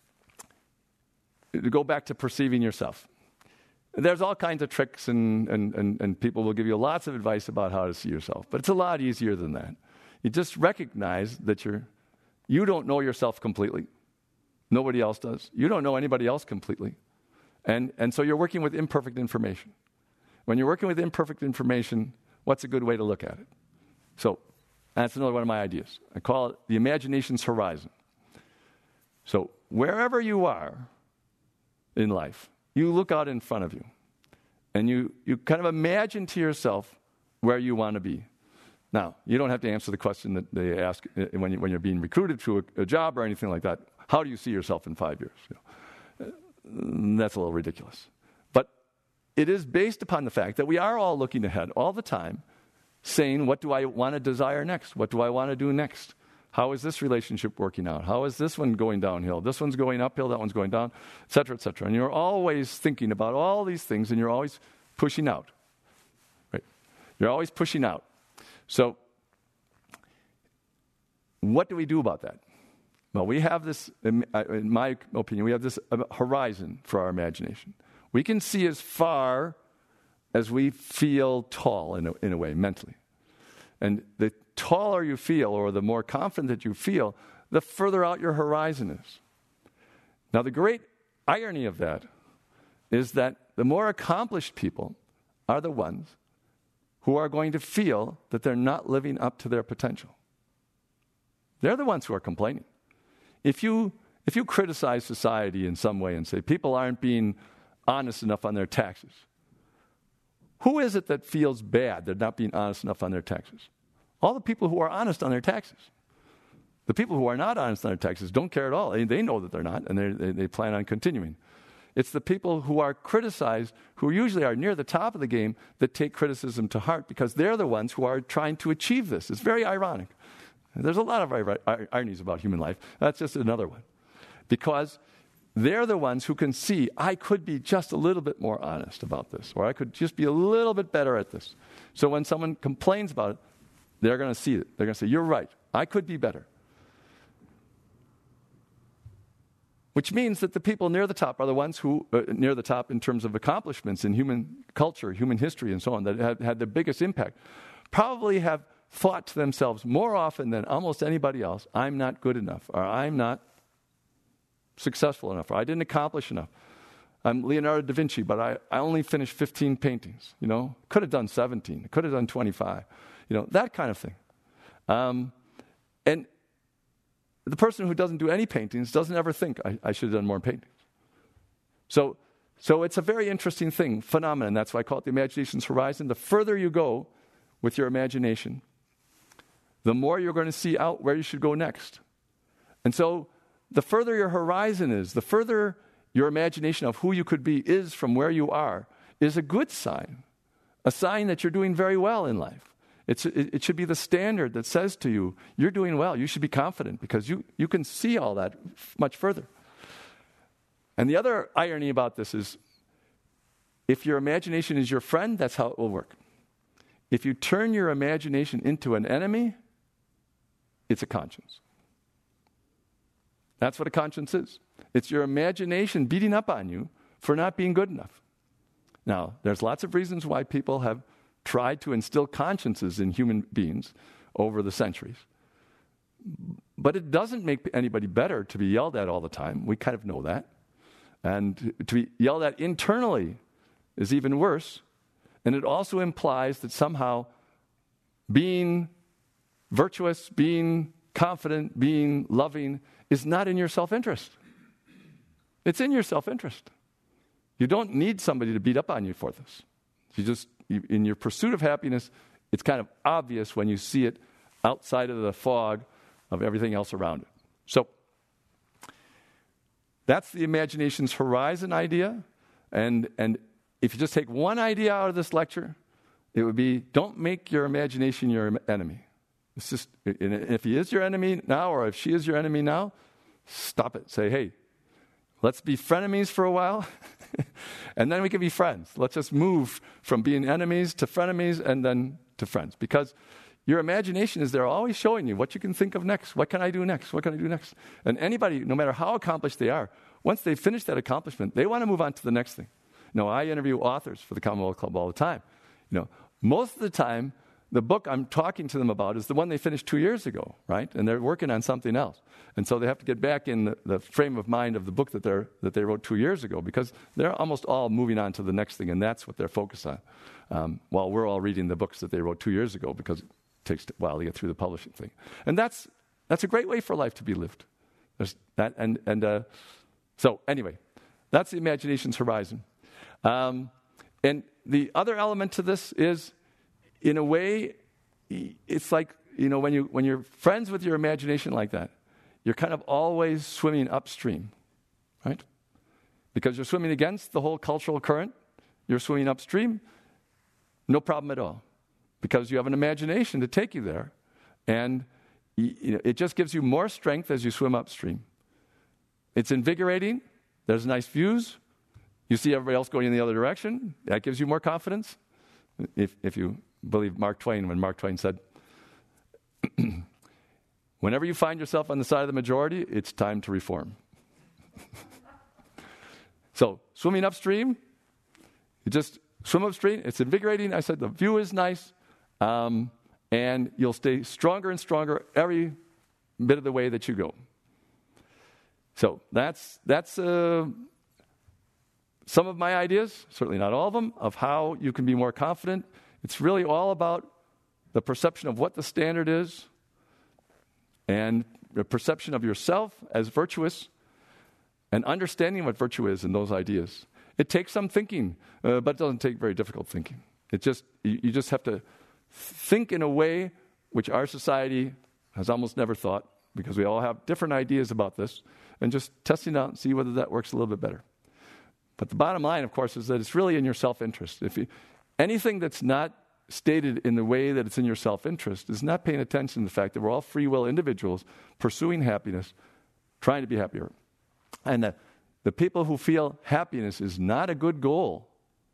to go back to perceiving yourself. There's all kinds of tricks, and, and, and, and people will give you lots of advice about how to see yourself. But it's a lot easier than that. You just recognize that you're, you don't know yourself completely. Nobody else does. You don't know anybody else completely. And, and so you're working with imperfect information. When you're working with imperfect information, what's a good way to look at it? So that's another one of my ideas. I call it the imagination's horizon. So wherever you are in life, you look out in front of you, and you, you kind of imagine to yourself where you want to be. Now, you don't have to answer the question that they ask when, you, when you're being recruited to a, a job or anything like that. How do you see yourself in five years? You know, that's a little ridiculous. But it is based upon the fact that we are all looking ahead all the time, saying, what do I want to desire next? What do I want to do next? How is this relationship working out? How is this one going downhill? This one's going uphill, that one's going down, et cetera, et cetera. And you're always thinking about all these things, and you're always pushing out. Right? You're always pushing out. So what do we do about that? Well, we have this, in my opinion, we have this horizon for our imagination. We can see as far as we feel tall in a, in a way, mentally. And the taller you feel, or the more confident that you feel, the further out your horizon is. Now, the great irony of that is that the more accomplished people are the ones who are going to feel that they're not living up to their potential. They're the ones who are complaining. If you if you criticize society in some way and say people aren't being honest enough on their taxes, who is it that feels bad they're not being honest enough on their taxes? All the people who are honest on their taxes. The people who are not honest on their taxes don't care at all. They, they know that they're not, and they, they plan on continuing. It's the people who are criticized, who usually are near the top of the game, that take criticism to heart, because they're the ones who are trying to achieve this. It's very ironic. There's a lot of ir- ir- ironies about human life. That's just another one. Because they're the ones who can see, I could be just a little bit more honest about this, or I could just be a little bit better at this. So when someone complains about it, they're going to see it. They're going to say, you're right, I could be better. Which means that the people near the top are the ones who, uh, near the top in terms of accomplishments in human culture, human history, and so on, that have had the biggest impact, probably have thought to themselves more often than almost anybody else, I'm not good enough, or I'm not successful enough, or I didn't accomplish enough. I'm Leonardo da Vinci, but I, I only finished fifteen paintings, you know. Could have done seventeen, could have done twenty-five, you know, that kind of thing. Um, and the person who doesn't do any paintings doesn't ever think, I, I should have done more paintings. So, so it's a very interesting thing, phenomenon. That's why I call it the imagination's horizon. The further you go with your imagination, the more you're going to see out where you should go next. And so the further your horizon is, the further your imagination of who you could be is from where you are, is a good sign, a sign that you're doing very well in life. It's, it, it should be the standard that says to you, you're doing well, you should be confident, because you, you can see all that f- much further. And the other irony about this is, if your imagination is your friend, that's how it will work. If you turn your imagination into an enemy, it's a conscience. That's what a conscience is. It's your imagination beating up on you for not being good enough. Now, there's lots of reasons why people have tried to instill consciences in human beings over the centuries. But it doesn't make anybody better to be yelled at all the time. We kind of know that. And to be yelled at internally is even worse. And it also implies that somehow being virtuous, being confident, being loving is not in your self-interest. It's in your self-interest. You don't need somebody to beat up on you for this. You just, you, in your pursuit of happiness, it's kind of obvious when you see it outside of the fog of everything else around it. So, that's the imagination's horizon idea. And, and if you just take one idea out of this lecture, it would be, don't make your imagination your enemy. It's just, if he is your enemy now, or if she is your enemy now, stop it. Say, hey, let's be frenemies for a while, and then we can be friends. Let's just move from being enemies to frenemies and then to friends. Because your imagination is there always showing you what you can think of next. What can I do next? What can I do next? And anybody, no matter how accomplished they are, once they finish that accomplishment, they want to move on to the next thing. You know, I interview authors for the Commonwealth Club all the time. You know, most of the time, the book I'm talking to them about is the one they finished two years ago, right? And they're working on something else. And so they have to get back in the, the frame of mind of the book that they're that they wrote two years ago, because they're almost all moving on to the next thing, and that's what they're focused on. Um, while we're all reading the books that they wrote two years ago, because it takes a while to get through the publishing thing. And that's that's a great way for life to be lived. There's that, and and uh, so anyway, that's the imagination's horizon. Um, and the other element to this is, in a way, it's like, you know, when you when you're friends with your imagination like that, you're kind of always swimming upstream, right? Because you're swimming against the whole cultural current. You're swimming upstream, no problem at all, because you have an imagination to take you there, and you know, it just gives you more strength as you swim upstream. It's invigorating. There's nice views. You see everybody else going in the other direction. That gives you more confidence. If if you believe Mark Twain, when Mark Twain said, whenever you find yourself on the side of the majority, it's time to reform. So, swimming upstream, you just swim upstream. It's invigorating. I said the view is nice, um, and you'll stay stronger and stronger every bit of the way that you go. So, that's that's uh, some of my ideas, certainly not all of them, of how you can be more confident. It's really all about the perception of what the standard is and the perception of yourself as virtuous and understanding what virtue is in those ideas. It takes some thinking, uh, but it doesn't take very difficult thinking. It just you, you just have to think in a way which our society has almost never thought, because we all have different ideas about this, and just testing out and see whether that works a little bit better. But the bottom line, of course, is that it's really in your self-interest. If you Anything that's not stated in the way that it's in your self-interest is not paying attention to the fact that we're all free will individuals pursuing happiness, trying to be happier. And the, the people who feel happiness is not a good goal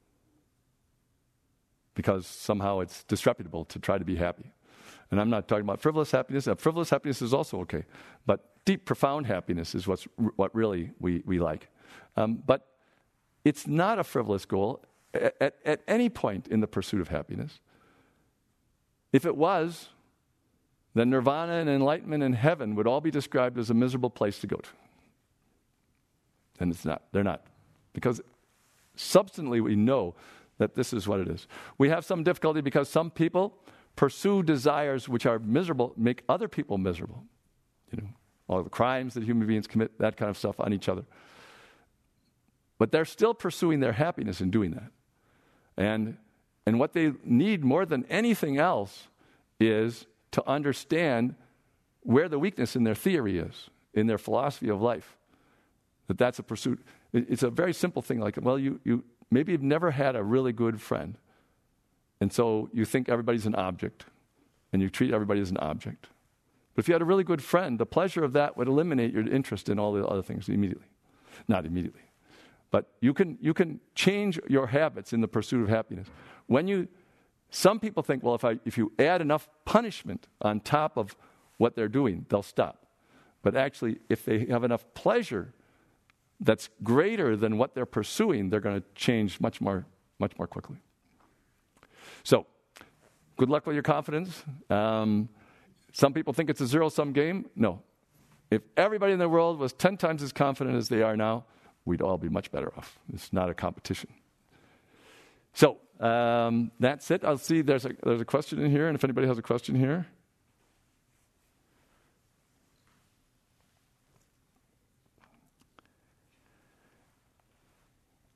because somehow it's disreputable to try to be happy. And I'm not talking about frivolous happiness. Uh, frivolous happiness is also okay. But deep, profound happiness is what's, what really we, we like. Um, but it's not a frivolous goal At, at, at any point in the pursuit of happiness. If it was, then nirvana and enlightenment and heaven would all be described as a miserable place to go to. And it's not. They're not. Because substantially we know that this is what it is. We have some difficulty because some people pursue desires which are miserable, make other people miserable. You know, all the crimes that human beings commit, that kind of stuff on each other. But they're still pursuing their happiness in doing that. And and what they need more than anything else is to understand where the weakness in their theory is, in their philosophy of life. That that's a pursuit. It's a very simple thing, like, well, you, you maybe you've never had a really good friend, and so you think everybody's an object, and you treat everybody as an object. But if you had a really good friend, the pleasure of that would eliminate your interest in all the other things immediately. Not immediately. But you can you can change your habits in the pursuit of happiness. When you, some people think, well, if I if you add enough punishment on top of what they're doing, they'll stop. But actually, if they have enough pleasure that's greater than what they're pursuing, they're going to change much more much more quickly. So, good luck with your confidence. Um, some people think it's a zero-sum game. No. If everybody in the world was ten times as confident as they are now, we'd all be much better off. It's not a competition. So, um, that's it. I'll see there's a, there's a question in here, and if anybody has a question here.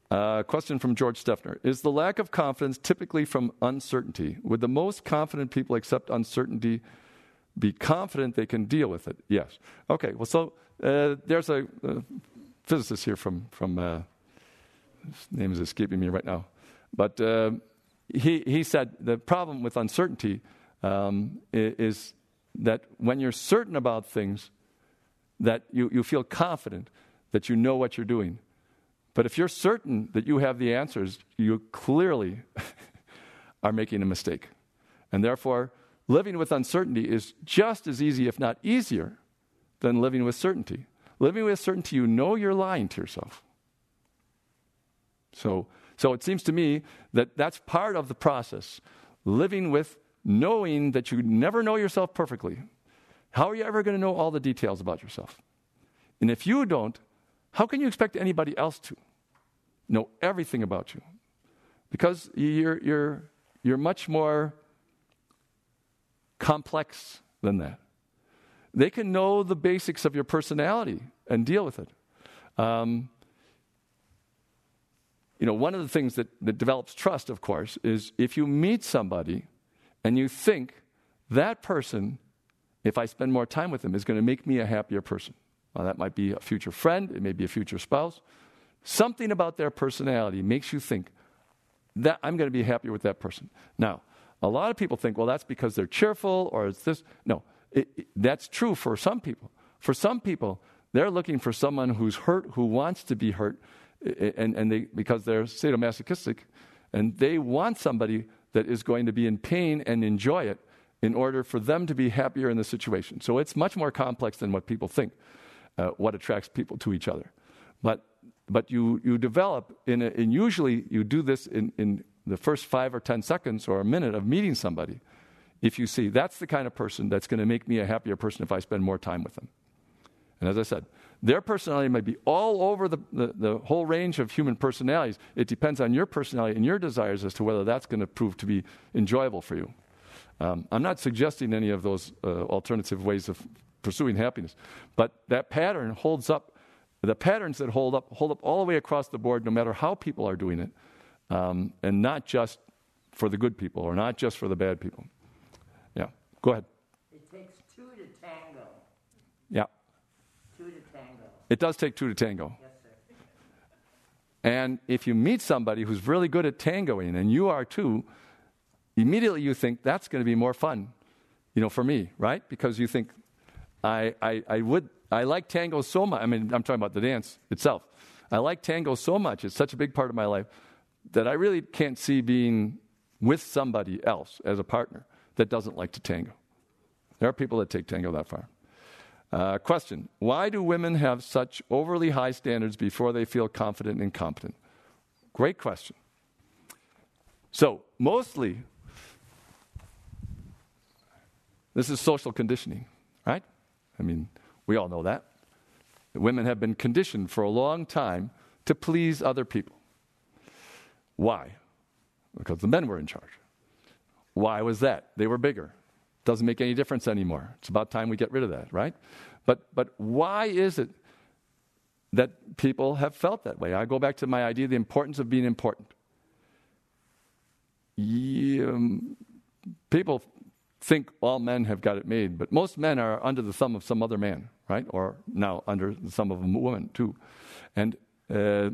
Uh, question from George Steffner. Is the lack of confidence typically from uncertainty? Would the most confident people accept uncertainty, be confident they can deal with it? Yes. Okay, well, so uh, there's a, a physicist here from, from uh, his name is escaping me right now. But uh, he, he said the problem with uncertainty um, is, is that when you're certain about things, that you, you feel confident that you know what you're doing. But if you're certain that you have the answers, you clearly are making a mistake. And therefore, living with uncertainty is just as easy, if not easier, than living with certainty. Living with certainty, you know you're lying to yourself. So, so it seems to me that that's part of the process. Living with knowing that you never know yourself perfectly. How are you ever going to know all the details about yourself? And if you don't, how can you expect anybody else to know everything about you? Because you're, you're, you're much more complex than that. They can know the basics of your personality and deal with it. Um, you know, one of the things that, that develops trust, of course, is if you meet somebody and you think that person, if I spend more time with them, is going to make me a happier person. Well, that might be a future friend. It may be a future spouse. Something about their personality makes you think that I'm going to be happier with that person. Now, a lot of people think, well, that's because they're cheerful or it's this. No, it, it, that's true for some people. For some people, they're looking for someone who's hurt, who wants to be hurt, and, and they because they're sadomasochistic, and they want somebody that is going to be in pain and enjoy it in order for them to be happier in the situation. So it's much more complex than what people think, uh, what attracts people to each other. But but you, you develop, in a, and usually you do this in, in the first five or ten seconds or a minute of meeting somebody. If you see, that's the kind of person that's going to make me a happier person if I spend more time with them. And as I said, their personality might be all over the, the, the whole range of human personalities. It depends on your personality and your desires as to whether that's going to prove to be enjoyable for you. Um, I'm not suggesting any of those uh, alternative ways of pursuing happiness, but that pattern holds up. The patterns that hold up hold up all the way across the board, no matter how people are doing it, um, and not just for the good people or not just for the bad people. Yeah, go ahead. It takes two to tango. Yeah. Two to tango. It does take two to tango. Yes, sir. And if you meet somebody who's really good at tangoing, and you are too, immediately you think that's going to be more fun, you know, for me, right? Because you think, I, I, I would, I like tango so much. I mean, I'm talking about the dance itself. I like tango so much. It's such a big part of my life that I really can't see being with somebody else as a partner that doesn't like to tango. There are people that take tango that far. Uh, question: why do women have such overly high standards before they feel confident and competent? Great question. So, mostly, this is social conditioning, right? I mean, we all know that. Women have been conditioned for a long time to please other people. Why? Because the men were in charge. Why was that? They were bigger. Doesn't make any difference anymore. It's about time we get rid of that, right? But but why is it that people have felt that way? I go back to my idea of the importance of being important. Yeah, um, people think all men have got it made, but most men are under the thumb of some other man, right? Or now under the thumb of a woman, too. And uh,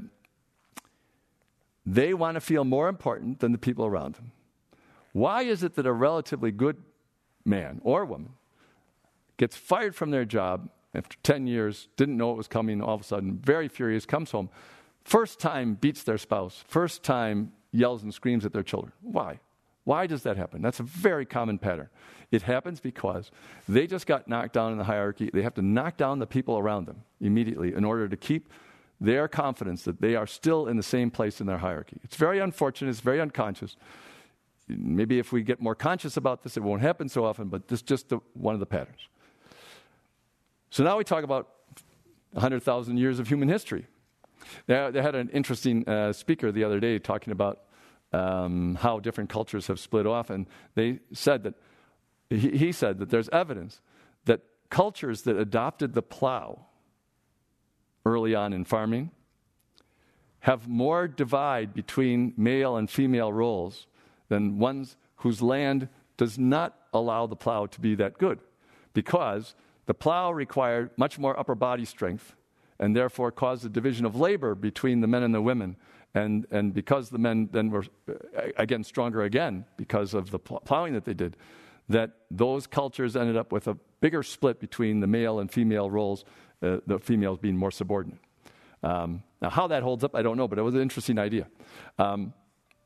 they want to feel more important than the people around them. Why is it that a relatively good man or woman gets fired from their job after ten years, didn't know it was coming, all of a sudden, very furious, comes home, first time beats their spouse, first time yells and screams at their children? Why? Why does that happen? That's a very common pattern. It happens because they just got knocked down in the hierarchy. They have to knock down the people around them immediately in order to keep their confidence that they are still in the same place in their hierarchy. It's very unfortunate. It's very unconscious. Maybe if we get more conscious about this, it won't happen so often, but this is just the, one of the patterns. So now we talk about one hundred thousand years of human history. They, they had an interesting uh, speaker the other day talking about um, how different cultures have split off, and they said that, he, he said that there's evidence that cultures that adopted the plow early on in farming have more divide between male and female roles than ones whose land does not allow the plow to be that good, because the plow required much more upper body strength and therefore caused a division of labor between the men and the women. And, and because the men then were, again, stronger again because of the plowing that they did, that those cultures ended up with a bigger split between the male and female roles, uh, the females being more subordinate. Um, now, how that holds up, I don't know, but it was an interesting idea. Um,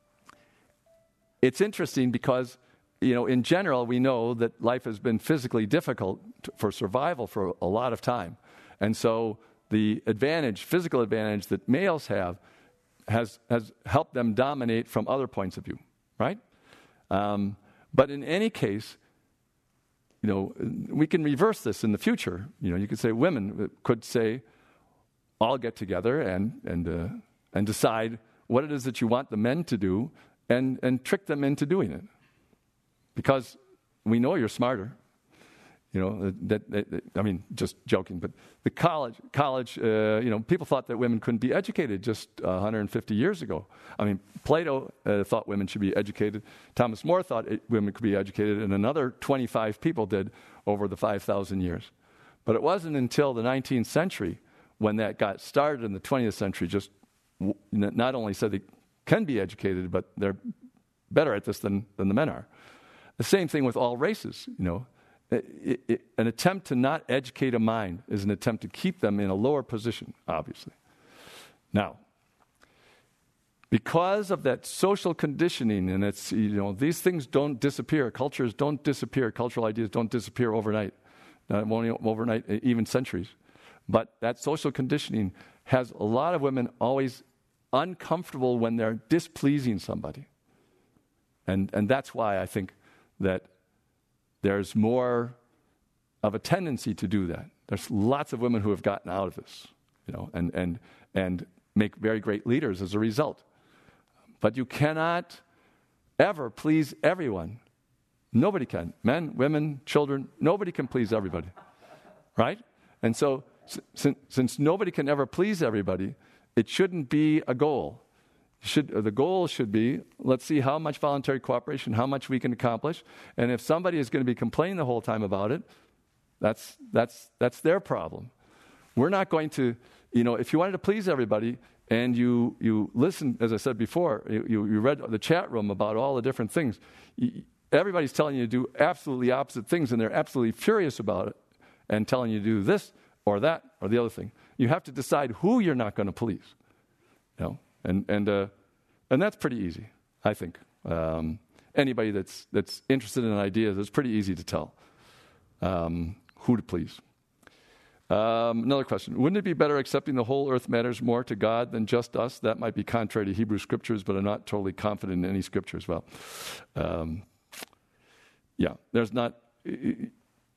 it's interesting because, you know, in general, we know that life has been physically difficult to, for survival for a lot of time. And so the advantage, physical advantage that males have has, has helped them dominate from other points of view, right? Um, but in any case, you know, we can reverse this in the future. You know, you could say women could say, all get together and and uh, and decide what it is that you want the men to do, and and trick them into doing it, because we know you're smarter. You know, that, that, that I mean, just joking, but the college college, uh, you know, people thought that women couldn't be educated just one hundred fifty years ago. I mean, Plato uh, thought women should be educated. Thomas More thought it, women could be educated, and another twenty-five people did over the five thousand years. But it wasn't until the nineteenth century when that got started in the twentieth century, just w- not only said they can be educated, but they're better at this than, than the men are. The same thing with all races, you know. It, it, an attempt to not educate a mind is an attempt to keep them in a lower position, obviously. Now, because of that social conditioning, and it's, you know, these things don't disappear. Cultures don't disappear. Cultural ideas don't disappear overnight. Not only overnight, even centuries. But that social conditioning has a lot of women always uncomfortable when they're displeasing somebody. And and that's why I think that there's more of a tendency to do that. There's lots of women who have gotten out of this, you know, and and and make very great leaders as a result. But you cannot ever please everyone. Nobody can. Men, women, children, nobody can please everybody. Right? And so Since, since nobody can ever please everybody, it shouldn't be a goal. Should, the goal should be, let's see how much voluntary cooperation, how much we can accomplish. And if somebody is going to be complaining the whole time about it, that's that's that's their problem. We're not going to, you know, if you wanted to please everybody and you you listen, as I said before, you, you read the chat room about all the different things. You, everybody's telling you to do absolutely opposite things, and they're absolutely furious about it and telling you to do this or that, or the other thing. You have to decide who you're not going to please, you know, and and uh, and that's pretty easy, I think. Um, anybody that's that's interested in ideas, it's pretty easy to tell um, who to please. Um, another question: wouldn't it be better accepting the whole earth matters more to God than just us? That might be contrary to Hebrew scriptures, but I'm not totally confident in any scripture as well. Um, yeah, there's not. It,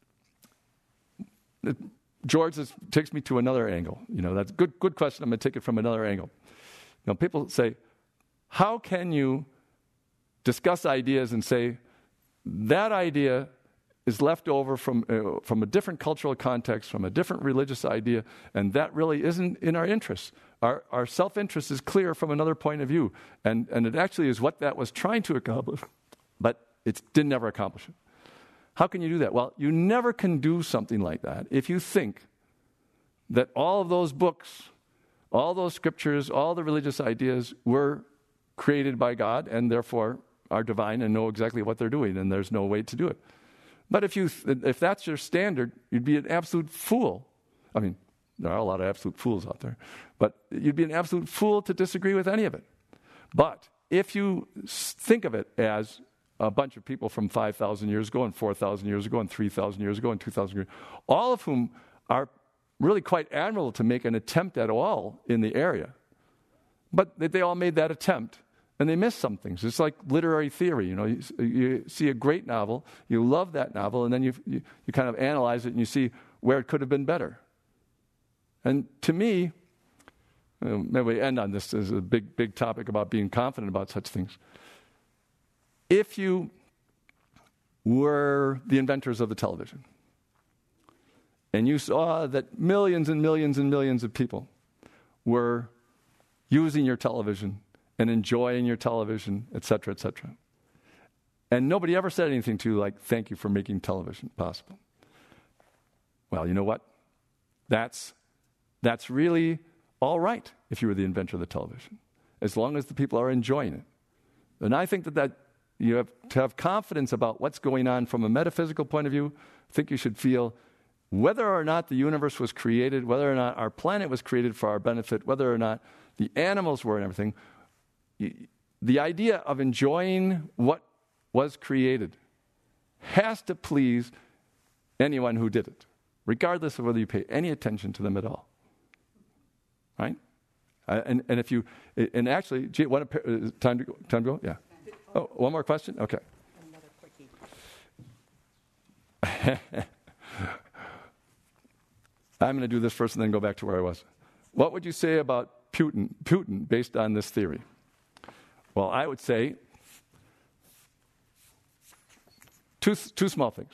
it, George, this takes me to another angle. You know, that's a good, good question. I'm going to take it from another angle. You know, people say, how can you discuss ideas and say, that idea is left over from, uh, from a different cultural context, from a different religious idea, and that really isn't in our interests. Our, our self-interest is clear from another point of view, and, and it actually is what that was trying to accomplish, but it didn't ever accomplish it. How can you do that? Well, you never can do something like that if you think that all of those books, all those scriptures, all the religious ideas were created by God and therefore are divine and know exactly what they're doing, and there's no way to do it. But if you, if that's your standard, you'd be an absolute fool. I mean, there are a lot of absolute fools out there, but you'd be an absolute fool to disagree with any of it. But if you think of it as a bunch of people from five thousand years ago and four thousand years ago and three thousand years ago and two thousand years ago, all of whom are really quite admirable to make an attempt at all in the area. But they all made that attempt, and they missed some things. It's like literary theory. You know, you, you see a great novel, you love that novel, and then you, you you kind of analyze it and you see where it could have been better. And to me, uh, maybe we end on this as a big, big topic about being confident about such things. If you were the inventors of the television, and you saw that millions and millions and millions of people were using your television and enjoying your television, et cetera, et cetera. And nobody ever said anything to you like, thank you for making television possible. Well, you know what? That's, that's really all right if you were the inventor of the television, as long as the people are enjoying it. And I think that, that you have to have confidence about what's going on from a metaphysical point of view. I think you should feel whether or not the universe was created, whether or not our planet was created for our benefit, whether or not the animals were and everything, the idea of enjoying what was created has to please anyone who did it, regardless of whether you pay any attention to them at all. Right? Uh, and, and if you, and actually, gee, what a, uh, time to go, time to go? Yeah. Oh, one more question? Okay. Another quickie. I'm going to do this first and then go back to where I was. What would you say about Putin, Putin based on this theory? Well, I would say two, two small things.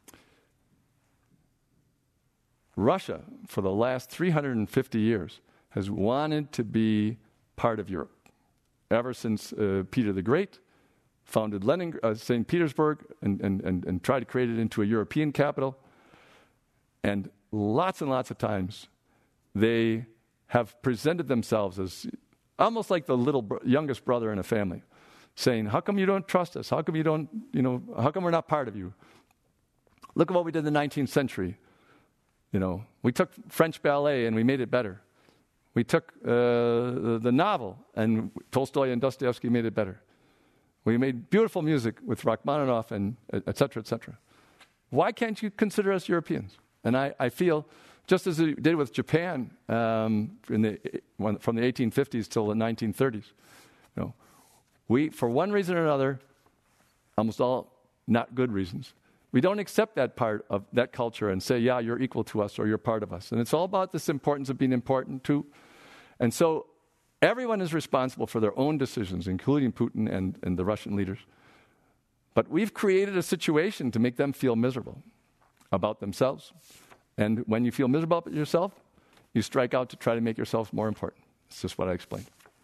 Russia, for the last three hundred fifty years, has wanted to be part of Europe. Ever since uh, Peter the Great founded Lenin, uh, Saint Petersburg and, and, and, and tried to create it into a European capital. And lots and lots of times, they have presented themselves as almost like the little bro- youngest brother in a family, saying, how come you don't trust us? How come you don't, you know, how come we're not part of you? Look at what we did in the nineteenth century. You know, we took French ballet and we made it better. We took uh, the, the novel and Tolstoy and Dostoevsky made it better. We made beautiful music with Rachmaninoff and et cetera, et cetera. Why can't you consider us Europeans? And I, I feel, just as it did with Japan um, in the, when, from the eighteen fifties till the nineteen thirties, you know, we, for one reason or another, almost all not good reasons, we don't accept that part of that culture and say, yeah, you're equal to us or you're part of us. And it's all about this importance of being important too. And so everyone is responsible for their own decisions, including Putin and, and the Russian leaders. But we've created a situation to make them feel miserable about themselves. And when you feel miserable about yourself, you strike out to try to make yourself more important. It's just what I explained.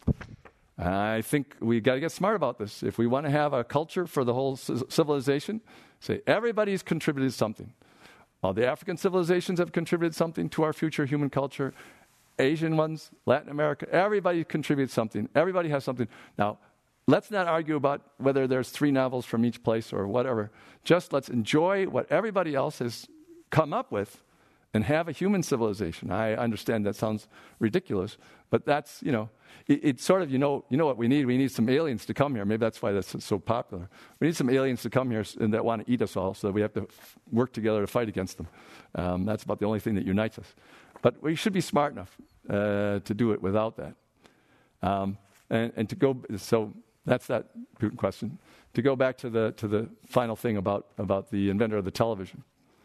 I think we got to get smart about this. If we want to have a culture for the whole c- civilization, say everybody's contributed something. All the African civilizations have contributed something to our future human culture. Asian ones, Latin America, everybody contributes something. Everybody has something. Now, let's not argue about whether there's three novels from each place or whatever. Just let's enjoy what everybody else has come up with and have a human civilization. I understand that sounds ridiculous, but that's, you know, it, it's sort of, you know, you know what we need? We need some aliens to come here. Maybe that's why that's so popular. We need some aliens to come here and that want to eat us all, so that we have to f- work together to fight against them. Um, that's about the only thing that unites us. But we should be smart enough uh, to do it without that. Um, and, and to go, so that's that Putin question. To go back to the to the final thing about, about the inventor of the television.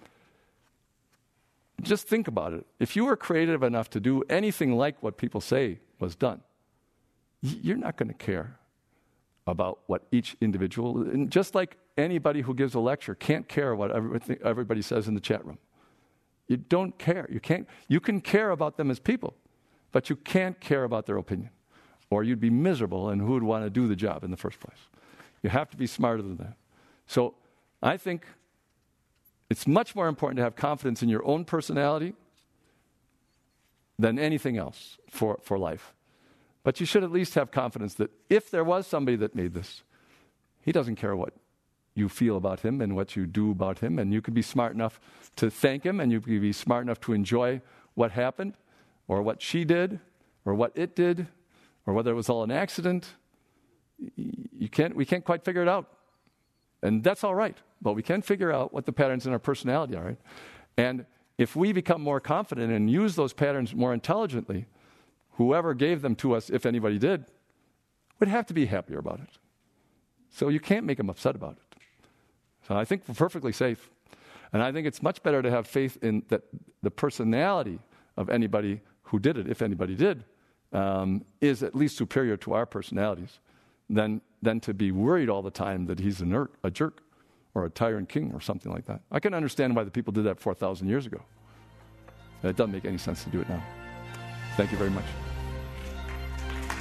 Just think about it. If you were creative enough to do anything like what people say was done, you're not going to care about what each individual, and just like anybody who gives a lecture can't care what everybody says in the chat room. You don't care. You can't. You can care about them as people, but you can't care about their opinion, or you'd be miserable, and who would want to do the job in the first place? You have to be smarter than that. So I think it's much more important to have confidence in your own personality than anything else for, for life. But you should at least have confidence that if there was somebody that made this, he doesn't care what you feel about him and what you do about him, and you can be smart enough to thank him, and you can be smart enough to enjoy what happened, or what she did, or what it did, or whether it was all an accident. You can't, we can't quite figure it out. And that's all right. But we can figure out what the patterns in our personality are. Right? And if we become more confident and use those patterns more intelligently, whoever gave them to us, if anybody did, would have to be happier about it. So you can't make them upset about it. So I think we're perfectly safe. And I think it's much better to have faith in that the personality of anybody who did it, if anybody did, um, is at least superior to our personalities than, than to be worried all the time that he's a, ner- a jerk or a tyrant king or something like that. I can understand why the people did that four thousand years ago. It doesn't make any sense to do it now. Thank you very much.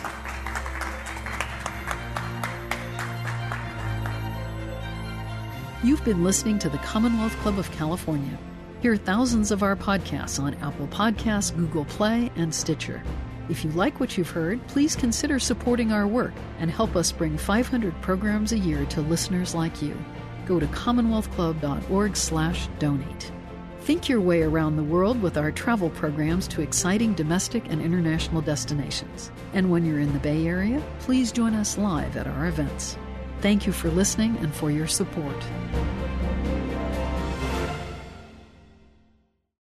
You've been listening to the Commonwealth Club of California. Hear thousands of our podcasts on Apple Podcasts, Google Play, and Stitcher. If you like what you've heard, please consider supporting our work and help us bring five hundred programs a year to listeners like you. Go to commonwealth club dot org slash donate. Think your way around the world with our travel programs to exciting domestic and international destinations. And when you're in the Bay Area, please join us live at our events. Thank you for listening and for your support.